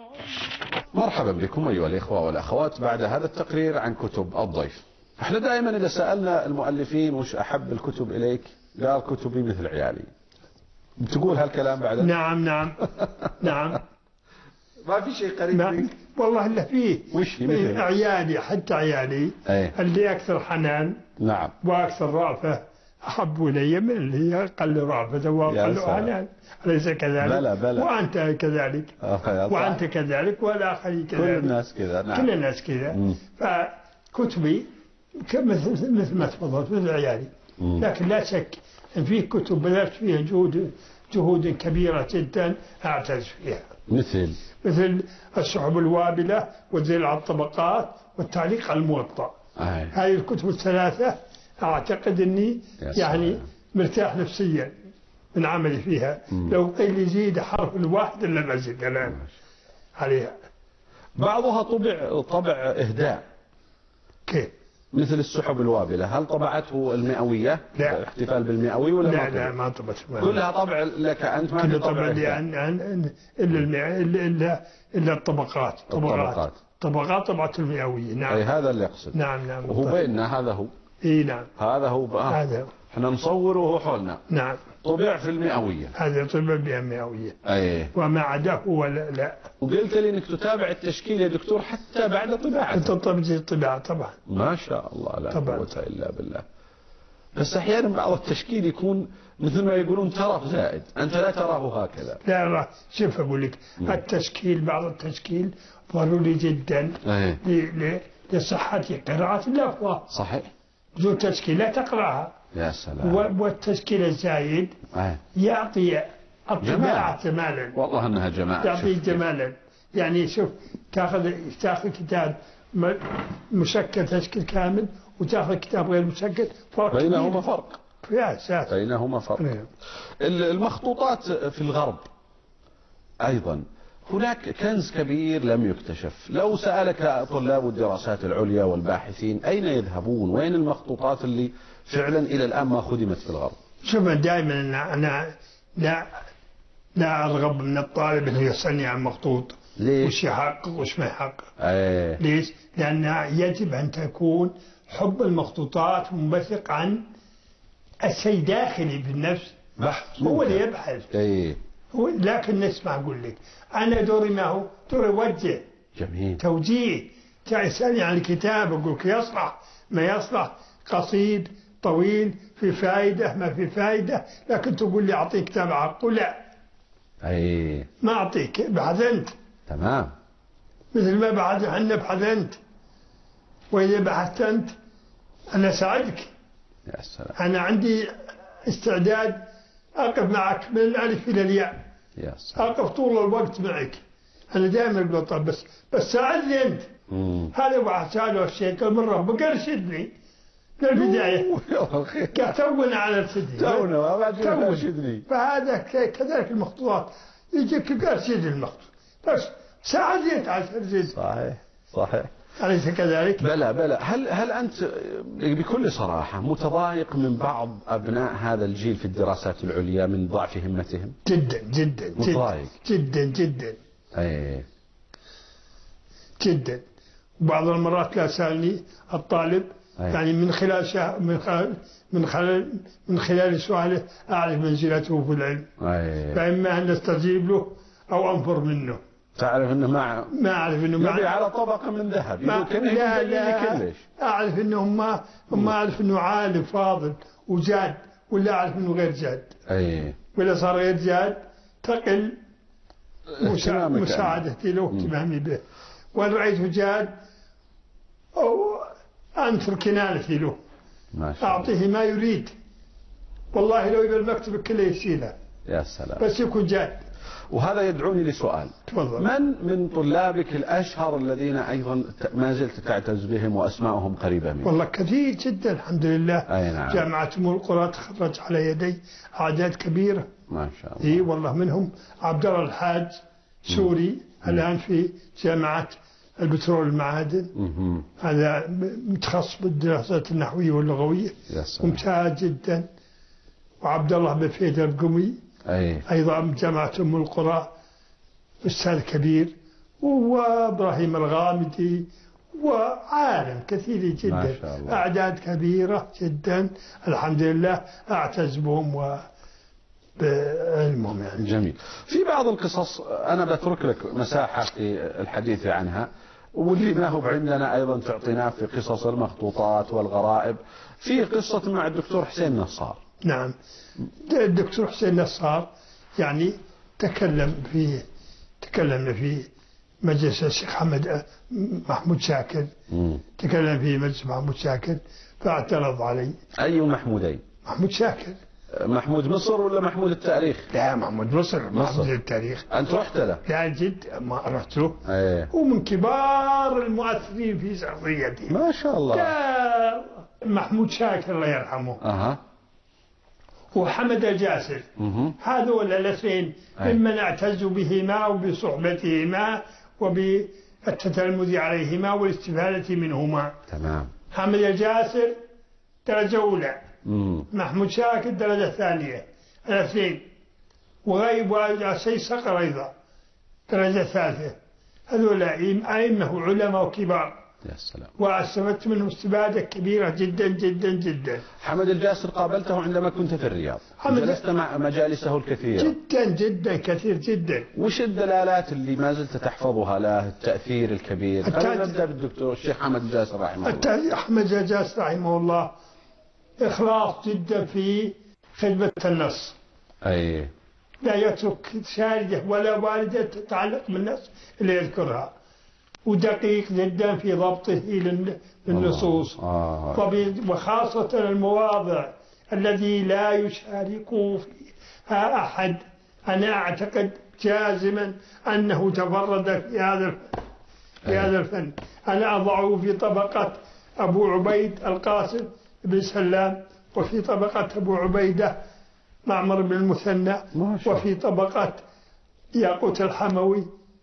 مرحبا بكم أيها الإخوة والأخوات بعد هذا التقرير عن كتب الضيف. احنا دائما إذا سألنا المؤلفين وش أحب الكتب إليك قال كتبي مثل عيالي. بتقول هالكلام بعد؟ نعم نعم نعم. ما في شيء قريب منك؟ والله إلا فيه. وش مثل؟ عيالي حتى عيالي أيه؟ اللي أكثر حنان نعم وأكثر رأفة أحب إلي من اللي أقل رأفة وأقل حنان، أليس كذلك؟ بلى بلى. وأنت كذلك وأنت كذلك والآخرين كذلك، كل الناس كذا. نعم. كل الناس كذا. فكتبي مثل مثل ما تفضلت مثل عيالي. مم. لكن لا شك أن في كتب بذلت فيها جهود جهود كبيرة جدا أعتز فيها، مثل مثل السحب الوابلة وذيل على الطبقات والتعليق على الموطأ. أي. هذه الكتب الثلاثة أعتقد أني يعني مرتاح نفسيا من عملي فيها. مم. لو قيل يزيد حرف الواحد إلا بزيد الآن عليها. بعضها طبع طبع إهداء. كيف؟ مثل السحب الوابلة، هل طبعته المئوية؟ لا. احتفال بالمئوي ولا لا ما لا ما طبعت. كلها طبع لك أنت؟ ما كلها طبع لي عن عن إلا المئة إلا إلا إلا الطبقات. طبقات طبقات طبعت المئوية. نعم. أي هذا اللي يقصد. نعم نعم. وهو بيننا هذا هو. إي نعم. هذا هو بقى. هذا. احنا نصوره حولنا. نعم. طبع في المئوية. هذا طبع بالمئوية. أي. وما عداه ولا لا. وقلت لي انك تتابع التشكيل يا دكتور حتى بعد طباعته. تطبع الطباعة طبعا. ما شاء الله لا قوة الا بالله. بس احيانا بعض التشكيل يكون مثل ما يقولون ترف زائد، انت لا تراه هكذا. لا لا شوف اقول لك التشكيل بعض التشكيل ضروري جدا لصحة قراءة اللفظة. صحيح. بدون تشكيل لا تقراها. يا سلام. والتشكيل الزايد يعطي الطباعة جمالا. والله انها جمال. تعطي جمالا. يعني شوف تاخذ تاخذ كتاب مشكل تشكيل كامل وتاخذ كتاب غير مشكل، فرق بينهما فرق. يا ساتر. بينهما فرق. المخطوطات في الغرب ايضا هناك كنز كبير لم يكتشف. لو سألك طلاب الدراسات العليا والباحثين أين يذهبون؟ وين المخطوطات اللي فعلا إلى الآن ما خدمت في الغرب؟ شوف دائما أنا لا لا أرغب من الطالب أنه يسألني عن مخطوط. ليش؟ وش يحقق وش ما يحقق. أيه. ليش؟ لأن يجب أن تكون حب المخطوطات منبثق عن الشيء داخلي بالنفس. بحث. هو اللي يبحث. أيه. هو لكن نسمع أقول لك أنا دوري ما هو دوري وجه. جميل. توجيه. تسألني عن الكتاب أقول لك يصلح ما يصلح، قصيد طويل في فائدة ما في فائدة، لكن تقول لي أعطيك كتاب عقل لا. أي. ما أعطيك ابحث أنت. تمام. مثل ما بعد عنا ابحث أنت، وإذا بحثت أنت أنا ساعدك. يا سلام. أنا عندي استعداد أقف معك من الألف إلى الياء. يا سلام. أقف طول الوقت معك. أنا دائما أقول طب بس بس ساعدني أنت. مم. هذا واحد سأله الشيخ قال من ربك أرشدني من البداية. قال تونا على الفدي. تونا ما بعد أرشدني. فهذا كذلك المخطوطات يجيك أرشد المخطوط بس ساعدني أنت على الترشيد. صحيح صحيح. أليس كذلك؟ بلى بلى. هل هل أنت بكل صراحة متضايق من بعض أبناء هذا الجيل في الدراسات العليا من ضعف همتهم؟ جدا جدا. متضايق. جدا جدا. أي. جدا. بعض المرات لا سألني الطالب أي. يعني من خلال شا... من خلال من خلال من خلال سؤاله أعرف منزلته في العلم. أي. فإما أن أستجيب له أو أنفر منه. تعرف انه ما ما اعرف انه ما على طبقه من ذهب. ما لا لا كلش. اعرف انه ما ما اعرف انه عالم فاضل وجاد، ولا اعرف انه غير جاد. اي. ولا صار غير جاد تقل مسا... مساعدتي له واهتمامي به. وان رايته جاد او انثر كنانتي له. ما شاء الله. اعطيه ما يريد. والله لو يبقى المكتب كله يشيله. يا سلام. بس يكون جاد. وهذا يدعوني لسؤال. تفضل. من من طلابك الأشهر الذين أيضا ما زلت تعتز بهم وأسماءهم قريبة منك؟ والله كثير جدا الحمد لله. أي نعم. جامعة أم القرى تخرج على يدي أعداد كبيرة. ما شاء الله. إي والله منهم عبد الله الحاج سوري الآن في جامعة البترول والمعادن. مم. هذا متخصص بالدراسات النحوية واللغوية، ممتاز جدا. وعبد الله بن فيدر القمي أي. أيضا من جامعة أم القرى، أستاذ كبير. وإبراهيم الغامدي وعالم كثير جدا، ما شاء الله. أعداد كبيرة جدا الحمد لله، أعتز بهم وبعلمهم يعني. جميل. في بعض القصص أنا بترك لك مساحة في الحديث عنها، واللي ما هو عندنا أيضا تعطينا في قصص المخطوطات والغرائب. في قصة مع الدكتور حسين نصار. نعم، الدكتور حسين نصار يعني تكلم في تكلم في مجلس الشيخ محمد محمود شاكر. مم. تكلم في مجلس محمود شاكر فاعترض علي. أي محمودين؟ محمود شاكر. محمود مصر ولا محمود التاريخ؟ لا، محمود مصر. مصر. محمود التاريخ. أنت رحت له؟ لا جد ما رحت له. ايه. ومن كبار المؤثرين في شخصيته. ما شاء الله. محمود شاكر الله يرحمه. أها. وحمد الجاسر. مه. هذول الاثنين ممن اعتز بهما وبصحبتهما وبالتتلمذ عليهما والاستفادة منهما. تمام. حمد الجاسر درجة أولى. مم. محمود شاكر درجة ثانية، الاثنين. وغيب والسيد صقر أيضا درجة ثالثة. هذول أئمة وعلماء وكبار. يا سلام. واستفدت منهم استفادة كبيرة جدا جدا جدا. حمد الجاسر قابلته عندما كنت في الرياض، جلست مع مجالسه الكثيرة. جدا جدا كثير جدا. وش الدلالات اللي ما زلت تحفظها له، التأثير الكبير؟ خلينا نبدأ بالدكتور الشيخ حمد الجاسر رحمه الله. أحمد الجاسر رحمه الله إخلاص جدا في خدمة النص. أي. لا يترك شارجة ولا والدة تتعلق بالنص اللي يذكرها، ودقيق جدا في ضبطه للنصوص. آه. وخاصة المواضع الذي لا يشارك فيها أحد. أنا أعتقد جازما أنه تفرد في هذا في هذا الفن. أنا أضعه في طبقة أبو عبيد القاسم بن سلام، وفي طبقة أبو عبيدة معمر بن المثنى، وفي طبقة ياقوت الحموي،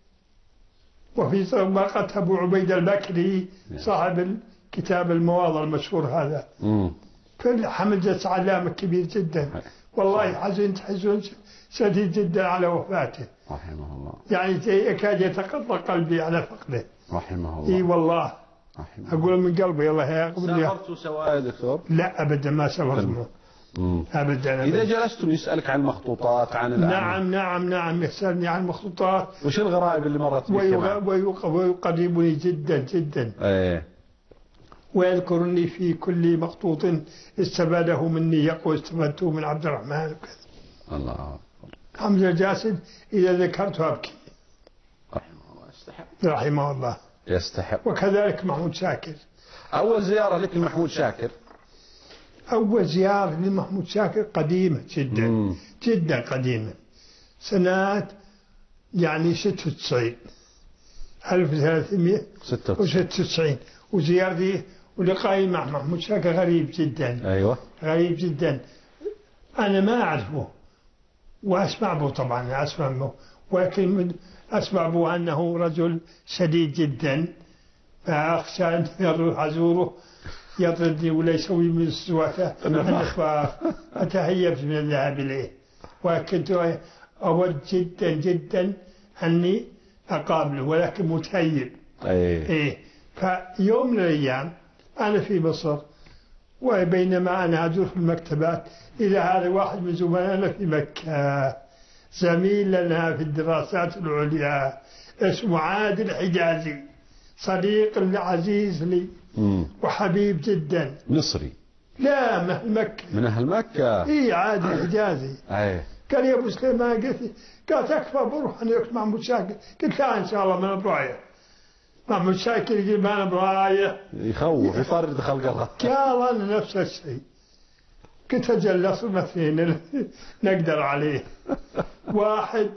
وفي طبقة أبو عبيد البكري صاحب الكتاب المواضع المشهور هذا. فحمد جس علامة كبير جدا، والله حزنت حزن شديد جدا على وفاته رحمه الله. يعني يكاد يتقطع قلبي على فقده رحمه الله. اي والله رحمه اقول من قلبي الله يقبل. سافرتوا سوا يا دكتور؟ لا ابدا ما سافرت ابدا. اذا جلستم يسالك عن المخطوطات، عن الأعمال. نعم نعم نعم يسالني عن المخطوطات. وش الغرائب اللي مرت بك؟ ويقربني جدا جدا. ايه. ويذكرني في كل مخطوط استفاده مني يقول استفدته من عبد الرحمن وكذا. الله. حمد الجاسر إذا ذكرته أبكي. رحمه الله. يستحق. رحمه الله. يستحق. وكذلك محمود شاكر. أول زيارة لك لمحمود شاكر؟ أول زيارة لمحمود شاكر قديمة جدا. مم. جدا قديمة، سنة يعني ستة وتسعين ألف وثلاثمائة وستة وتسعين. وزيارتي ولقائي مع محمود شاكر غريب جدا. أيوة. غريب جدا. أنا ما أعرفه وأسمع به طبعا، أسمع به، ولكن أسمع به أنه رجل شديد جدا، فأخشى أن يروح أزوره يطردني ولا يسوي من السواكة أتهيبت من الذهاب إليه. وكنت أود جدا جدا أني أقابله، ولكن متهيب. أيه. إيه. فيوم من الأيام أنا في مصر، وبينما أنا أدور في المكتبات إذا هذا واحد من زملائنا في مكة، زميل لنا في الدراسات العليا، اسمه عادل حجازي، صديق عزيز لي وحبيب جدا. مصري؟ لا، من أهل مكة. من أهل مكة؟ إيه، عادل حجازي. أيه. قال يا أبو سليمان، قلت قال تكفى بروح أنا يكتب محمود شاكر. قلت لا إن شاء الله ما أنا براية. محمود شاكر يجيب ما أنا براية، يخوف يطرد خلق الله. قال أنا نفس الشيء. كنت أجلس مثلين نقدر عليه، واحد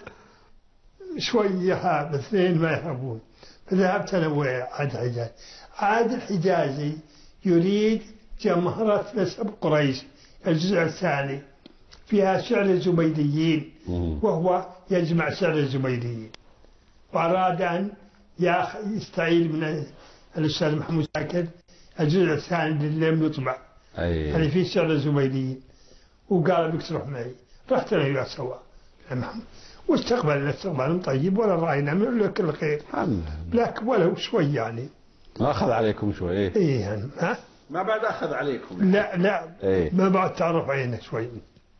شوية هاب، اثنين ما يهبون. فذهبت أنا وعاد حجاز. عاد الحجازي يريد جمهرة نسب قريش الجزء الثاني، فيها شعر الزبيديين، وهو يجمع شعر الزبيديين. وأراد أن ياخ- يستعيد من الأستاذ محمود شاكر الجزء الثاني اللي لم يطبع أي. اللي فيه شعر الزبيديين، وقال بك تروح معي. رحت أنا وياه سوا محمود، واستقبلنا استقبال طيب ولا رأينا من له كل خير، الحمد لله. لكن ولو شوي يعني. ما أخذ عليكم شوي. إيه. إيه يعني ها؟ ما بعد أخذ عليكم. لا لا إيه. ما بعد تعرف عينه شوي.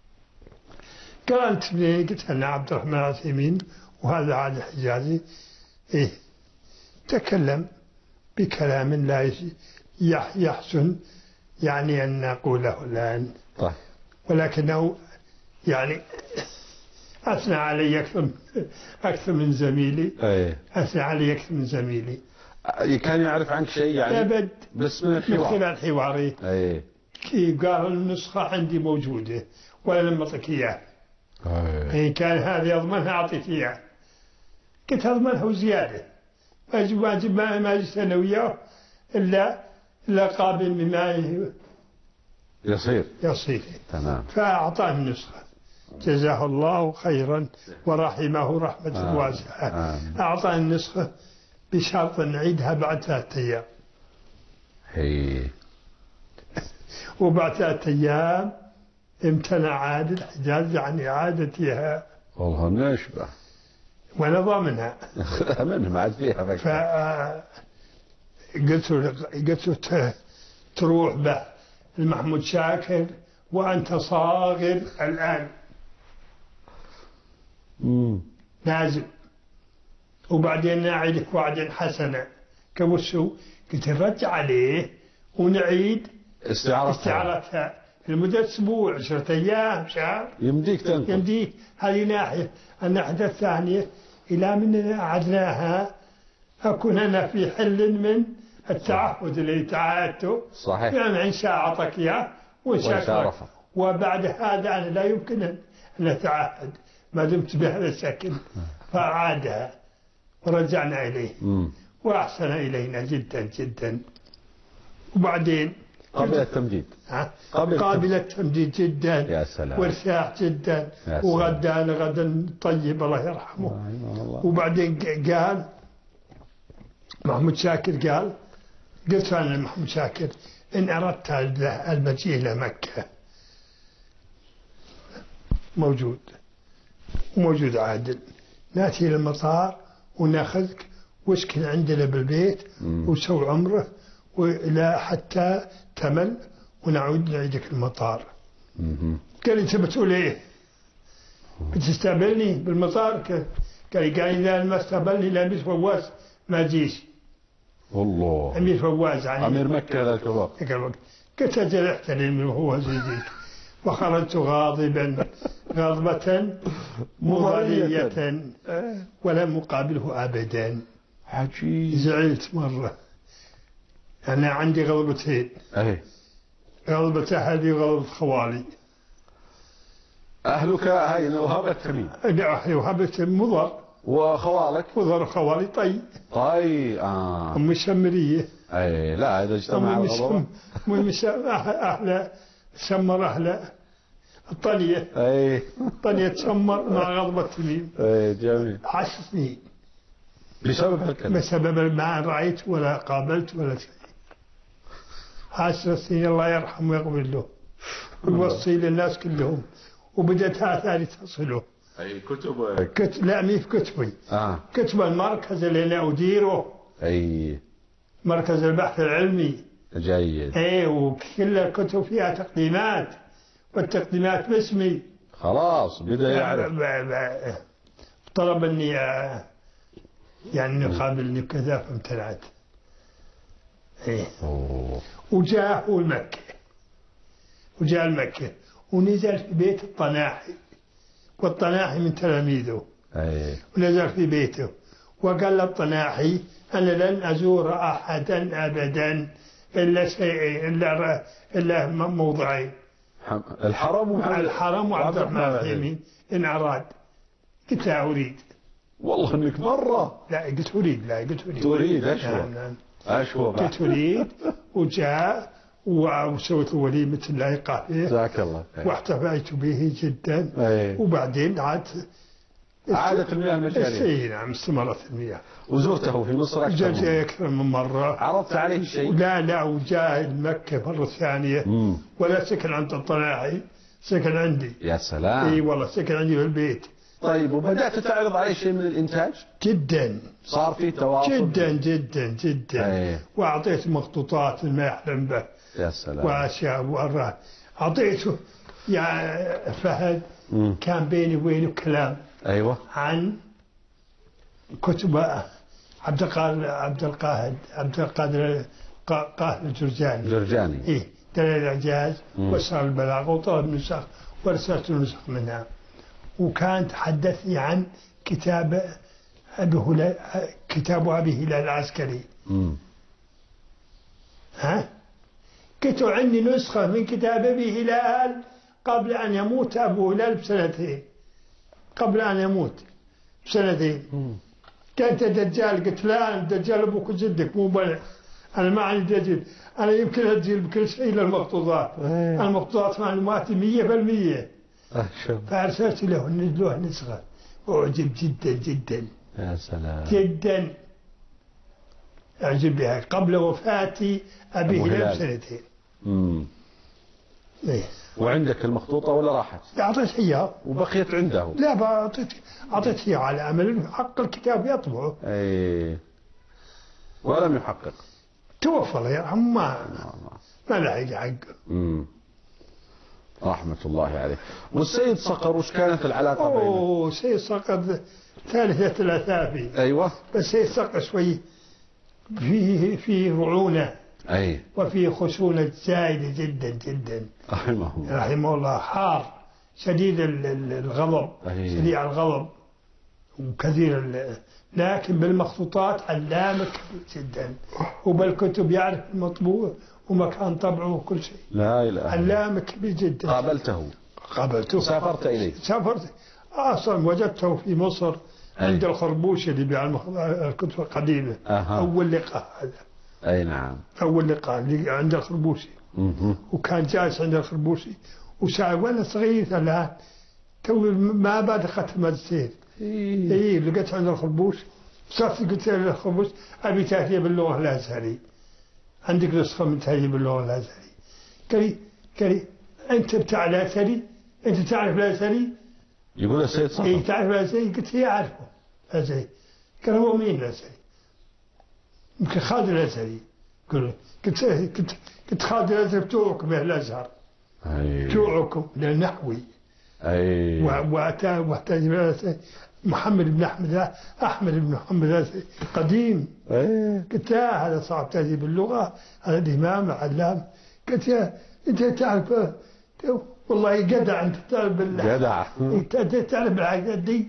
قالت لي قلت أنا عبد الرحمن العثيمين وهذا علي الحجازي. إيه تكلم بكلام لا يش- يح- يحسن يعني أن نقوله الآن، طيب. ولكنه يعني أثنى علي أكثر من- أكثر من زميلي، إيه. أثنى علي أكثر من زميلي. كان يعرف عنك شيء يعني؟ أبد، بس من من الحوار. خلال حواري. إيه. كي قال النسخة عندي موجودة ولا لم أعطيك إياها، إيه. إن كان هذا يضمنها أعطيك إياه. قلت أضمنها وزيادة، ما أجي ما أجي ما ما أجي أنا وياه إلا إلا قابل مما يصير. يصير. تمام. فأعطاني النسخة جزاه الله خيرا ورحمه رحمة آه. واسعة. آه. أعطاني النسخة بشرط أن نعيدها بعد ثلاثة أيام، هي. وبعد ثلاثة أيام امتنع عادل الحجاز عن إعادتها والله نشبه. ولا ضامنها. منه ما عاد فيها فكرة. فقلت له قلت له ت- تروح به المحمود شاكر وأنت صاغر الآن مم. نازل، وبعدين نعيدك وعدا حسنا. كوسو قلت نرجع عليه ونعيد استعارة. استعارتها لمدة أسبوع عشرة أيام شهر يمديك تنقل. يمديك. هذه ناحية. الناحية الثانية إلى من أعدناها أكون أنا في حل من التعهد اللي تعهدته، صحيح. يعني إن شاء أعطك إياه وإن شاء وإن شاء أكرهك. رفض. وبعد هذا أنا لا يمكن أن نتعهد ما دمت بهذا الشكل. فأعادها ورجعنا إليه مم. وأحسن إلينا جدا جدا. وبعدين قبل التمديد. ها؟ قبل قابل التمديد جدا. يا سلام. وارتاح جدا. يا سلام. وغدانا غدا طيب الله يرحمه. الله. وبعدين ق- قال محمود شاكر قال قلت أنا لمحمود شاكر إن أردت المجيء إلى مكة موجود، وموجود عادل، ناتي إلى المطار وناخذك واسكن عندنا بالبيت مم. وسوي عمره وإلى حتى تمل ونعود نعيدك المطار. مم. قال لي أنت بتقول إيه؟ بتستقبلني بالمطار؟ ك- قال لي قال إذا ما استقبلني لأمير فواز ما أجيش. والله. أمير فواز يعني أمير مكة ذاك الوقت. ذاك الوقت. قلت أجل احترم وهو زي ذيك. وخرجت غاضبا غضبة مغرية ولم أقابله أبدا. عجيب. زعلت مرة. أنا عندي غضبتين، أي. غضبة أهلي وغضبة خوالي. أهلك هاي وهبة تميم أهلي وهبت مضر وخوالك. مضر خوالي طي. طيب. آه. أم الشمرية. أي لا إذا اجتمع أم الغضب. المشم أهل سمر أهل الطلية. أي. الطلية تسمر مع غضبة تميم. أي جميل. عشر سنين بسبب هالكلام. بسبب ما رأيت ولا قابلت ولا شيء. عشر سنين الله يرحمه ويغفر له ويوصي للناس كلهم. وبدأت آثاري تصله. أي كتب. كت... لا مي في كتبي، آه. كتب المركز اللي أنا أديره، أي. مركز البحث العلمي. جيد. ايه وكل الكتب فيها تقديمات، والتقديمات باسمي. خلاص بدأ يعرف. ب- ب- طلب اني آه، يعني يقابلني كذا فامتنعت. ايه أوه. وجاء هو المكة، وجاء المكة ونزل في بيت الطناحي، والطناحي من تلاميذه، أي. ونزل في بيته وقال للطناحي أنا لن أزور أحدا أبدا إلا شيء إلا إلا موضعين، حم... الحرم ومحمد. الحرم وعبد الرحمن الحميد إن أراد. قلت لا أريد. والله إنك مرة. لا قلت أريد، لا قلت أريد. تريد أشوى. نعم نعم. أشوى بعد. قلت أريد. وجاء وسويت وليمة اللايقة فيه جزاك الله خير. واحتفيت به جدا. أي. وبعدين عاد عادت المياه المجارية. اي نعم استمرت المياه. وزرته في مصر أكثر جاء من أكثر من مرة. عرضت عليه شيء؟ لا لا وجاء مكة مرة ثانية. مم. ولا سكن عند الطلاعي، سكن عندي. يا سلام. اي والله سكن عندي في البيت. طيب وبدأت تعرض عليه شيء من الإنتاج؟ جدا. صار في تواصل؟ جدا جدا جدا. أيه. وأعطيت مخطوطات ما يحلم به. يا سلام. وأشياء وأراه. أعطيته يا فهد. مم. كان بيني وبينه كلام. أيوة. عن كتب عبد القادر عبد القاهر عبد القادر قاهر الجرجاني. الجرجاني. إيه دليل الإعجاز مم. وأسرار البلاغة وطلب نسخ ورسلت نسخ منها. وكان تحدثني عن كتاب أبي هلال كتاب أبي هلال العسكري. مم. ها كنت عندي نسخة من كتاب أبي هلال قبل أن يموت أبو هلال بسنتين. قبل أن يموت بسنتين. مم. كانت دجال. قلت لا الدجال أبوك جدك مو بلع. أنا ما عندي دجال. أنا يمكن أدجل بكل شيء للمخطوطات. أيه. المخطوطات معلوماتي مية بالمية. أشوف. فأرسلت له له نسخة. أعجب جدا جدا. يا سلام. جدا أعجب بها قبل وفاتي أبي هلال بسنتين. امم. إيه. وعندك المخطوطة ولا راحت؟ أعطيت إياه. وبقيت عنده؟ لا أعطيت أعطيت إياه على أمل حق الكتاب يطبعه. أي. ولم يحقق. توفى الله يرحمه ما ما لحق حقه. امم. رحمة الله عليه. والسيد صقر وش كانت العلاقة بينه؟ أوه سيد صقر ثالثة الأثافي. أيوة. بس سيد صقر شوي فيه فيه رعونة. أي. وفيه خشونة زايدة جدا جدا. رحمه الله. رحمه الله. حار شديد الغضب. أي. شديد الغضب وكثير ال... لكن بالمخطوطات علامك جدا. وبالكتب يعرف المطبوع ومكان طبعه وكل شيء. لا إله. علامك كبير جدا. قابلته؟ قابلته. سافرت إليه؟ سافرت أصلا وجدته في مصر. أي. عند الخربوش اللي بيع الكتب القديمة. أها. أول لقاء هذا. أي نعم. أول لقاء اللي عند الخربوشي. مه. وكان جالس عند الخربوشي وساعة وأنا صغير الآن تو ما بعد أخذت الماجستير. إيه. إيه لقيت عند الخربوش. صرت قلت له الخربوش أبي تهريب باللغة الأزهري. عندك نسخة من تهريب باللغة الأزهري؟ قال لي قال لي أنت بتاع الأزهري؟ أنت تعرف الأزهري؟ يقول السيد صقر. إيه تعرف الأزهري؟ قلت هي أعرفه الأزهري. قال هو مين الأزهري؟ يمكن خالد الأزهري. قلت قلت قلت خالد الأزهري بتوعكم يا الأزهر. أي. بتوعكم للنحوي. أي. وأتى واحتاج محمد بن أحمد أحمد بن محمد الأزهري قديم. أي. قلت لا هذا صعب تهذيب اللغة هذا الإمام العلام. قلت يا أنت تعرف والله جدع أنت تعرف بالله. جدع. أنت تعرف بالحاجات دي.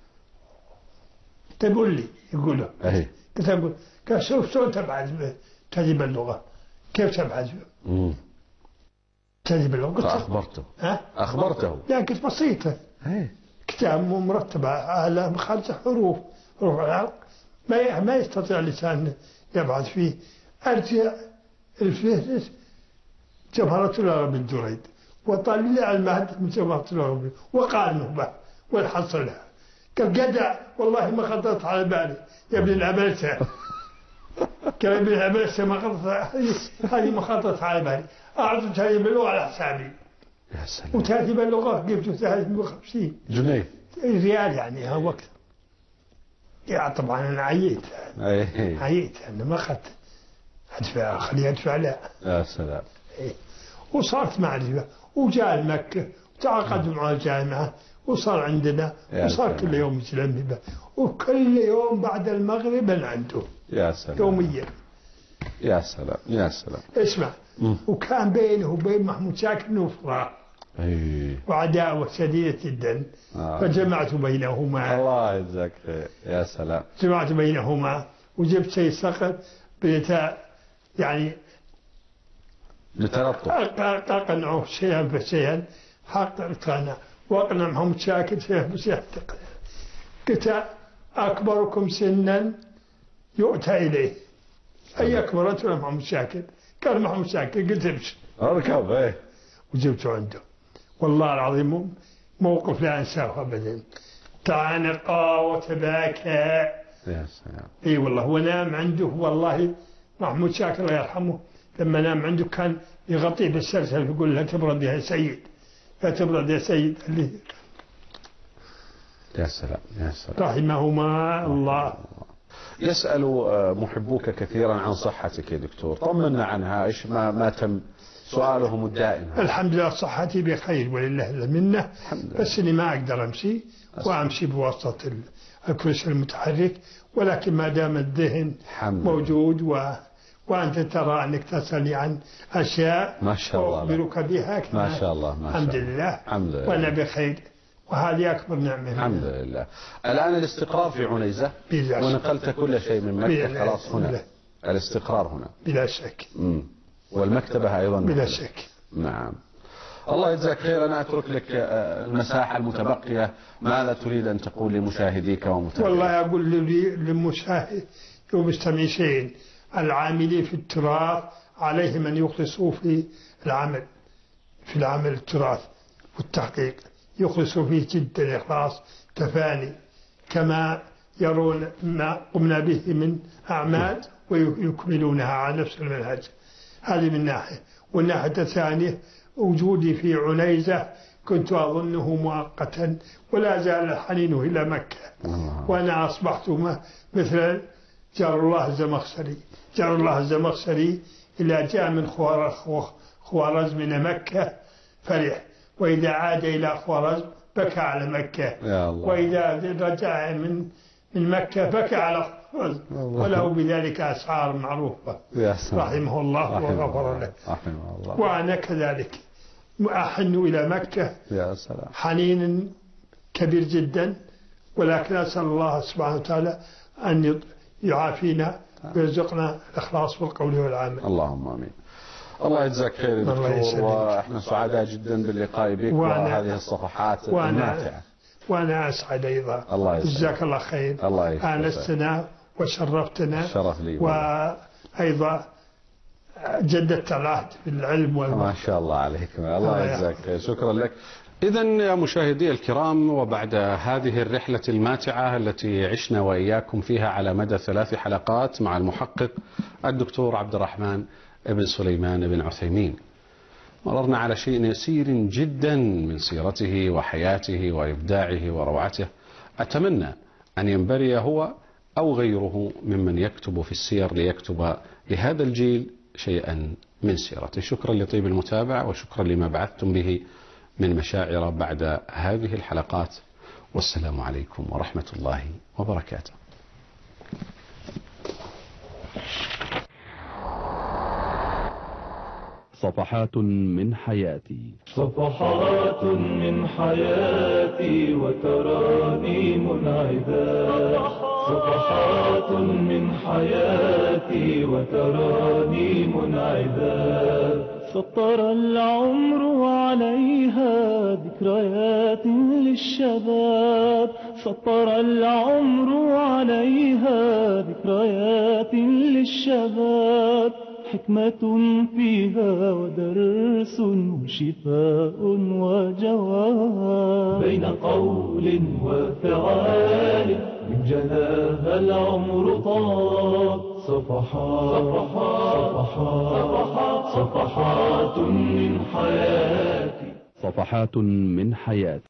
تقول لي يقوله. أي. قلت أقول قال شوف شو تبحث تهذيب اللغة كيف تبحث امم. تهذيب اللغة. فأخبرته. ها؟ أخبرته. لا كنت بسيطة. أي. كتاب مرتب على خمسة حروف حروف العرق ما ما يستطيع اللسان يبحث فيه. أرجع الفهرس جوهرة العرب الدريد وطلع المهد من جوهرة العرب وقارنه به والحصلها. قال جدع والله ما خطرت على بالي يا ابن العبلسة. قال ابن العبلسة ما خطرت هذه ما خطرت على بالي. أعطت هذه باللغة على حسابي. يا سلام. وتهذيب اللغة جبته ثلاثمائة وخمسين جنيه. ريال يعني ها وقت. يا طبعا أنا عييت. أي. عييت أنا ما أخذت أدفع خليه أدفع لا. يا سلام. إيه. وصارت معرفة وجاء مكة وتعاقد مع الجامعة وصار عندنا وصار كل يوم يسلم به وكل يوم بعد المغرب أنا عنده. يا سلام. يوميا. يا سلام. يا سلام. اسمع. مم. وكان بينه وبين محمود شاكر نفرة. أي. وعداوة شديدة جدا. آه. فجمعت بينهما. الله يجزاك خير. يا سلام. جمعت بينهما وجبت شيء صقر بتا يعني بتلطف. أقنعه شيئا فشيئا حق اقتنع وأقنع محمود شاكر شيئا فشيئا. قلت أكبركم سنا يؤتى إليه. أي أكبر أنت ولا محمود شاكر؟ قال محمود شاكر. قلت امشي. اركب. ايه. وجبته عنده. والله العظيم موقف لا أنساه أبدا. تعانقا وتباكى. يا سلام. اي والله. ونام عنده والله محمود شاكر الله يرحمه لما نام عنده كان يغطيه بالسلسل يقول لا تبرد يا سيد لا تبرد يا سيد. يا سلام يا سلام. رحمهما الله. يسأل محبوك كثيرا عن صحتك يا دكتور، طمنا عنها، ايش ما ما تم سؤالهم الدائم. الحمد لله صحتي بخير ولله المنه، بس اني ما اقدر امشي وامشي بواسطه الكرسي المتحرك، ولكن ما دام الذهن موجود و وأنت ترى أنك تسألني عن أشياء ما شاء الله وأخبرك بها ما شاء الله ما شاء الحمد الله. لله الحمد لله وأنا بخير، وهذه أكبر نعمة. الحمد لله. الآن الاستقرار في عنيزة ونقلت كل شيء من مكة خلاص هنا بلا. الاستقرار هنا بلا شك. مم. والمكتبة أيضا بلا شك. نعم. الله يجزاك خير. أنا أترك لك المساحة المتبقية، ماذا تريد أن تقول لمشاهديك ومتابعيك؟ والله أقول للمشاهد ومستمعين العاملين في التراث عليهم أن يخلصوا في العمل في العمل التراث والتحقيق، يخلصوا فيه جدا إخلاص تفاني كما يرون ما قمنا به من أعمال ويكملونها على نفس المنهج. هذه من ناحية. والناحية الثانية وجودي في عنيزة كنت أظنه مؤقتا ولا زال الحنين إلى مكة، وأنا أصبحت مثل جار الله الزمخشري. جار الله الزمخشري إذا جاء من خوارزم من مكة فرح، وإذا عاد إلى خوارزم بكى على مكة، وإذا رجع من من مكة بكى على خوارزم، وله بذلك أسعار معروفة رحمه الله وغفر له. وأنا كذلك أحن إلى مكة حنين كبير جدا، ولكن أسأل الله سبحانه وتعالى أن يعافينا ويرزقنا الإخلاص والقول والعمل. اللهم آمين. الله يجزاك خير دكتور، واحنا سعداء جدا باللقاء بك وهذه الصفحات الماتعة. وأنا أسعد أيضا. الله يسعدك. جزاك الله خير. الله يسعدك. آنستنا وشرفتنا. شرف لي. وأيضا جددت العهد بالعلم والعلم. ما شاء الله عليك. الله يجزاك خير. شكرا لك. إذا يا مشاهدي الكرام، وبعد هذه الرحلة الماتعة التي عشنا وإياكم فيها على مدى ثلاث حلقات مع المحقق الدكتور عبد الرحمن بن سليمان بن عثيمين، مررنا على شيء يسير جدا من سيرته وحياته وإبداعه وروعته. أتمنى أن ينبري هو أو غيره ممن يكتب في السير ليكتب لهذا الجيل شيئا من سيرته. شكرا لطيب المتابعة، وشكرا لما بعثتم به من مشاعر بعد هذه الحلقات، والسلام عليكم ورحمة الله وبركاته. صفحات من حياتي. صفحات من حياتي وترانيم عذاب. صفحات من حياتي وترانيم عذاب. سطر العمر عليها ذكريات للشباب. سطر العمر عليها ذكريات للشباب. حكمة فيها ودرس وشفاء وجواب. بين قول وفعال من جناها العمر طاب. صفحات صفحات صفحات من حياتي. صفحات من حياتي.